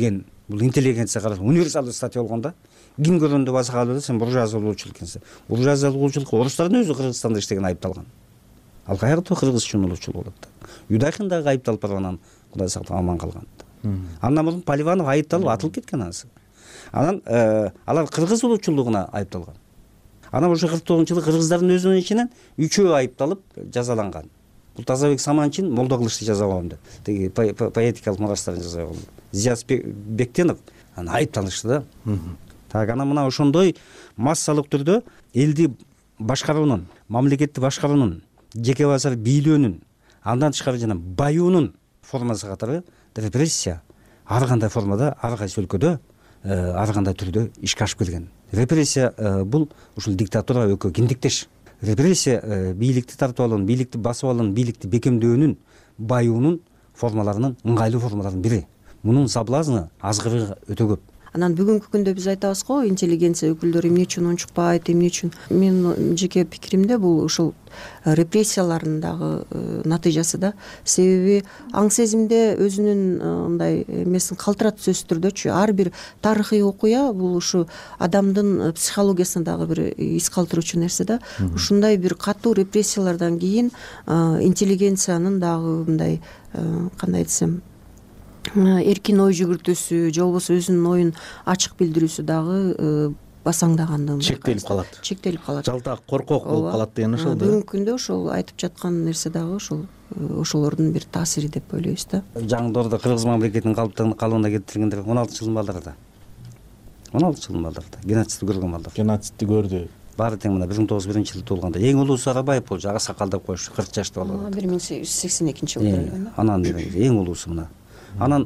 бул интеллигенция караш универсалдуу статья болгон да. Ким көргөндө баса калып сен буржуазия улуучулук экенсиң. Буржуазия улуучулук орустардын өзү Кыргызстанда иштеген айыпталган. Ал каякта кыргыз үчүн улуучулук болот да. Юдайкин дагы айыпталып барганан Кудай сактап аман калган. Андан мурун Поливанов айыпталып атылып кеткен анысы. Анан алар кыргыз улуучулугуна айыпталган. Анан ошо кырк тогузунчу жылы кыргыздардын өзүнүн ичинен үчөө айыпталып жазаланган. Бул Тазабек Саманчин Молдо Кылычты жазабагам деп. Тиги поэтикалык мурастарын жазабагам. Зияз Бектенов аны айыпталышты да. Так анан мына ошондой массалык түрдө элди башкаруунун, мамлекетти башкаруунун, жеке базар бийлөөнүн, андан тышкары жана баюунун формасы катары репрессия ар кандай формада, ар кайсы өлкөдө, ар кандай түрдө ишке ашып келген. Репрессия бул ушул диктатура өкө киндиктеш. Репрессия бийликти тартып алуунун, бийликти басып алуунун, бийликти бекемдөөнүн, баюунун формаларынын ыңгайлуу формаларынын бири. Мунун соблазны азгырыгы өтө көп. Анан бүгүнкү күндө биз айтабыз го, интеллигенция өкүлдөрү эмне үчүн унчукпайт, эмне үчүн. Менин жеке пикиримде бул ушул репрессиялардын дагы натыйжасы да. Себеби аң сезимде өзүнүн мындай эмесин калтыратып сөзсүз түрдөчү ар бир тарыхый окуя бул ушу адамдын психологиясына дагы бир из калтыруучу нерсе да. Ушундай бир катуу репрессиялардан кийин интеллигенциянын дагы мындай кандай десем эркин ой жүгүртүүсү же болбосо өзүнүн оюн ачык билдирүүсү дагы басаңдагандыгын чектелип калат. Чектелип калат. Жалтак, коркок болуп калат деген ошол да. Бүгүнкү күндө ошол айтып жаткан нерсе дагы ошол ошолордун бир таасири деп ойлойбуз да. Жаңдоордо кыргыз мамлекетинин калыбына келтиргендер он алты жылдын балдарында. он алты жылдын балдарында геноцидти көргөн балдар. Геноцидти көрдү. Баары тең мына бир миң тогуз жүз биринчи жылы туулганда. Эң улуусу Арабаев болчу, ага сакалдап коюш, кырк жашты бала. бир миң сегиз жүз сексен экинчи жылы. Анан эң улуусу мына. Анан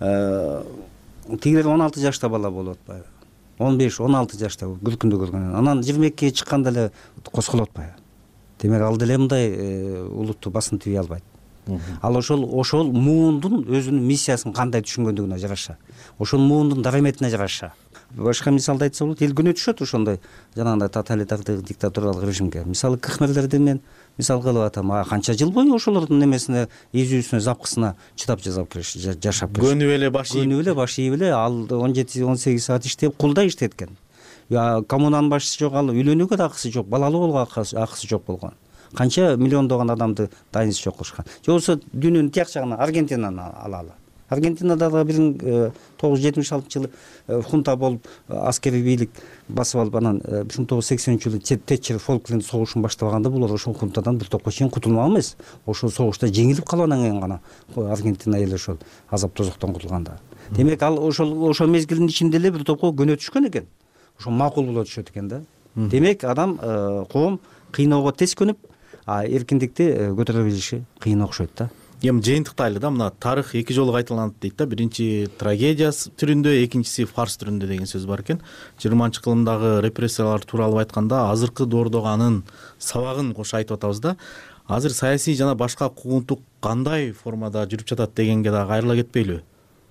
тигилер он алты жашта бала болуп атпайбы? он беш он алты жашта күркүндө көргөн. Анан жыйырма экиге чыкканда эле козголуп атпайбы? Демек ал деле мындай улутту басын тийбей албайт. Ал ошол ошол муундун өзүнүн миссиясын кандай түшүнгөндүгүнө жараша, ошол муундун дараметине жараша. Башка мисалды айтса болот, эл көнөтүшөт ошондой жанагындай тоталитардык диктатуралык режимге. Мисалы кхмерлерди мен мисал кылып атам. Канча жыл бою ошолордун немесине, изүүсүнө, запкысына чыдап жасап келиш, жашап келиш. Көнүп эле баш ийип, көнүп эле баш ийип эле ал он жети он сегиз саат иштеп, кулда иштеткен. Коммунанын башчысы жок, ал үйлөнүүгө да акысы жок, балалуу болууга акысы жок болгон. Канча миллиондогон адамды дайынсыз жок кылышкан. Же болбосо дүйнөнүн тияк жагынан Аргентинаны алалы. Аргентинада да бир миң тогуз жүз жетимиш алтынчы жылы хунта болуп аскерий бийлик басып алып, анан бир миң тогуз жүз сексенинчи жылы Тэтчер Фолкленд согушун баштабаганда булар ошол хунтадан бир топко чейин кутулмаган эмес. Ошол согушта жеңилип калып анан кийин гана Аргентина эли ошол азап тозоктон кутулганда. Демек ал ошол ошол мезгилдин ичинде эле бир топко көнөтүшкөн экен. Ошол макул боло түшөт экен да. Демек адам коом кыйноого тез көнүп, а эркиндикти көтөрө билиши кыйын окшойт да. Эми жыйынтыктайлы да, мына тарых эки жолу кайталанат дейт да. Биринчи трагедия түрүндө, экинчиси фарс түрүндө деген сөз бар экен. жыйырманчы кылымдагы репрессиялар тууралуу айтканда азыркы доордогу анын сабагын кошо айтып атабыз да. Азыр саясий жана башка куугунтук кандай формада жүрүп жатат дегенге дагы кайрыла кетпейлүбү?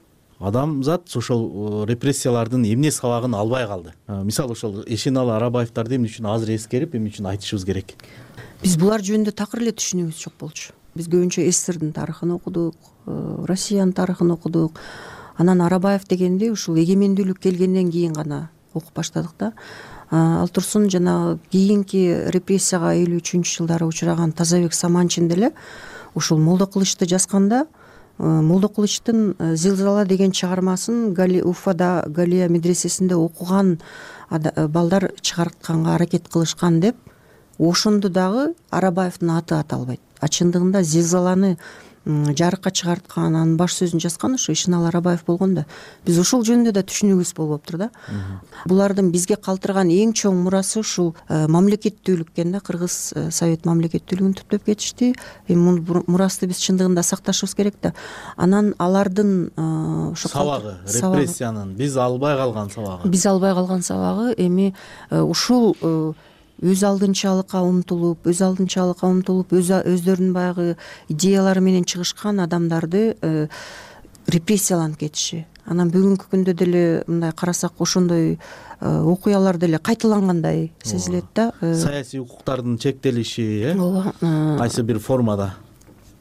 Адамзат ошол репрессиялардын эмне сабагын албай калды? Мисалы ошол Эшеналы Арабаевдарды эмне үчүн азыр эскерип, эмне үчүн айтышыбыз керек? Биз булар жөнүндө такыр эле түшүнүүбүз жок болчу. Биз көбүнчө СССРдин тарыхын окудук, Россиянын тарыхын окудук. Анан Арабаев дегенди ушул эгемендүүлүк келгенден кийин гана окуп баштадык да. Ал турсун жана кийинки репрессияга элүү үчүнчү жылдары учураган Тазабек Саманчин деле ушул Молдо Кылычты жазганда, Молдо Кылычтын Зилзала деген чыгармасын Уфада Галия медресесинде окуган балдар чыгартканга аракет кылышкан деп, ошондо дагы Арабаевдин аты аталбайт. А чындыгында Зилзаланы жарыкка чыгарткан, анын баш сөзүн жазган ошо Эшеналы Арабаев болгон да. Биз ошол жөнүндө да түшүнүүбүз болуп атыптыр да. Булардын бизге калтырган эң чоң мурасы ушул мамлекеттүүлүк экен да. Кыргыз Совет мамлекеттүүлүгүн түптөп кетишти. Эми бул мурасты биз чындыгында сакташыбыз керек да. Анан алардын сабагы, репрессиянын биз албай калган сабагы. Биз албай калган сабагы эми ушул өз алдынчалыкка умтулуп, өз алдынчалыкка умтулуп, өздөрүнүн баягы идеялары менен чыгышкан адамдарды репрессияланып кетиши. Анан бүгүнкү күндө деле мындай карасак ошондой окуялар деле кайталангандай сезилет да. Саясий укуктардын чектелиши, э? Кайсы бир формада.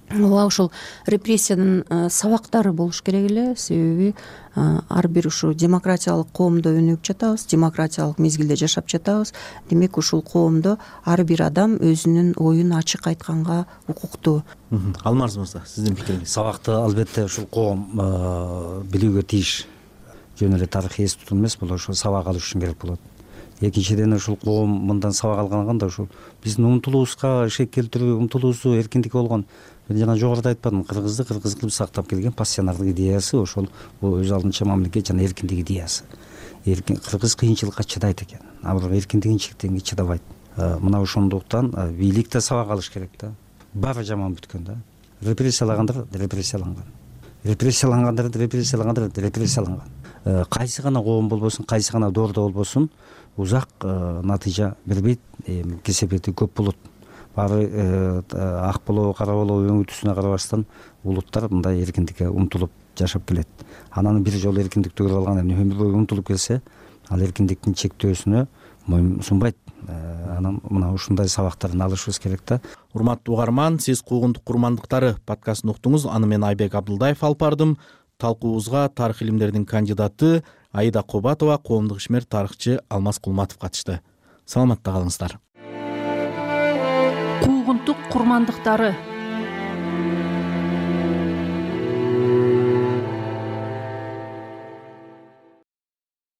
ооба ушул репрессиянын сабактары болуш керек эле. Себеби ар бир ушу демократиялык коомдо өнүгүп жатабыз, демократиялык мезгилде жашап жатабыз. Демек ушул коомдо ар бир адам өзүнүн оюн ачык айтканга укуктуу. Алмаз мырза, сиздин пикириңиз? Сабакты албетте ушул коом билүүгө тийиш. Жөн эле тарыхый эс тутум эмес, бул ошол сабак алыш үчүн керек болот. Экинчиден ушул коом мындан сабак алганда ушул биздин умтулуубузга шек келтирүү, умтулуубузу эркиндик болгон. Мен жана жогоруда айтпадым, кыргызды кыргыз кылып сактап келген пассионардык идеясы ошол бул өз алдынча мамлекет жана эркиндик идеясы. Кыргыз кыйынчылыкка чыдайт экен, а бирок эркиндигин чектегенге чыдабайт. Мына ошондуктан бийлик да сабак алыш керек да. Баары жаман бүткөн да. Репрессиялагандар репрессияланган. Репрессиялангандар репрессиялангандар репрессияланган. Кайсы гана коом болбосун, кайсы гана доордо болбосун, узак натыйжа бербейт, кесепети көп болот. Баары ак болобу, кара болобу өңү түсүнө карабастан улуттар мындай эркиндикке умтулуп жашап келет. Анан бир жолу эркиндикти көрүп алган, эми өмүр бою умтулуп келсе, ал эркиндиктин чектөөсүнө моюн сунбайт. Анан мына ушундай сабактарын алышыбыз керек да. Урматтуу угарман, сиз Куугундук курмандыктары подкастын уктуңуз. Аны мен Айбек Абдылдаев алып бардым. Талкуубузга тарых илимдеринин кандидаты Аида Кобатова, коомдук ишмер тарыхчы Алмаз Кулматов катышты. Саламатта калыңыздар. Куугунтук курмандыктары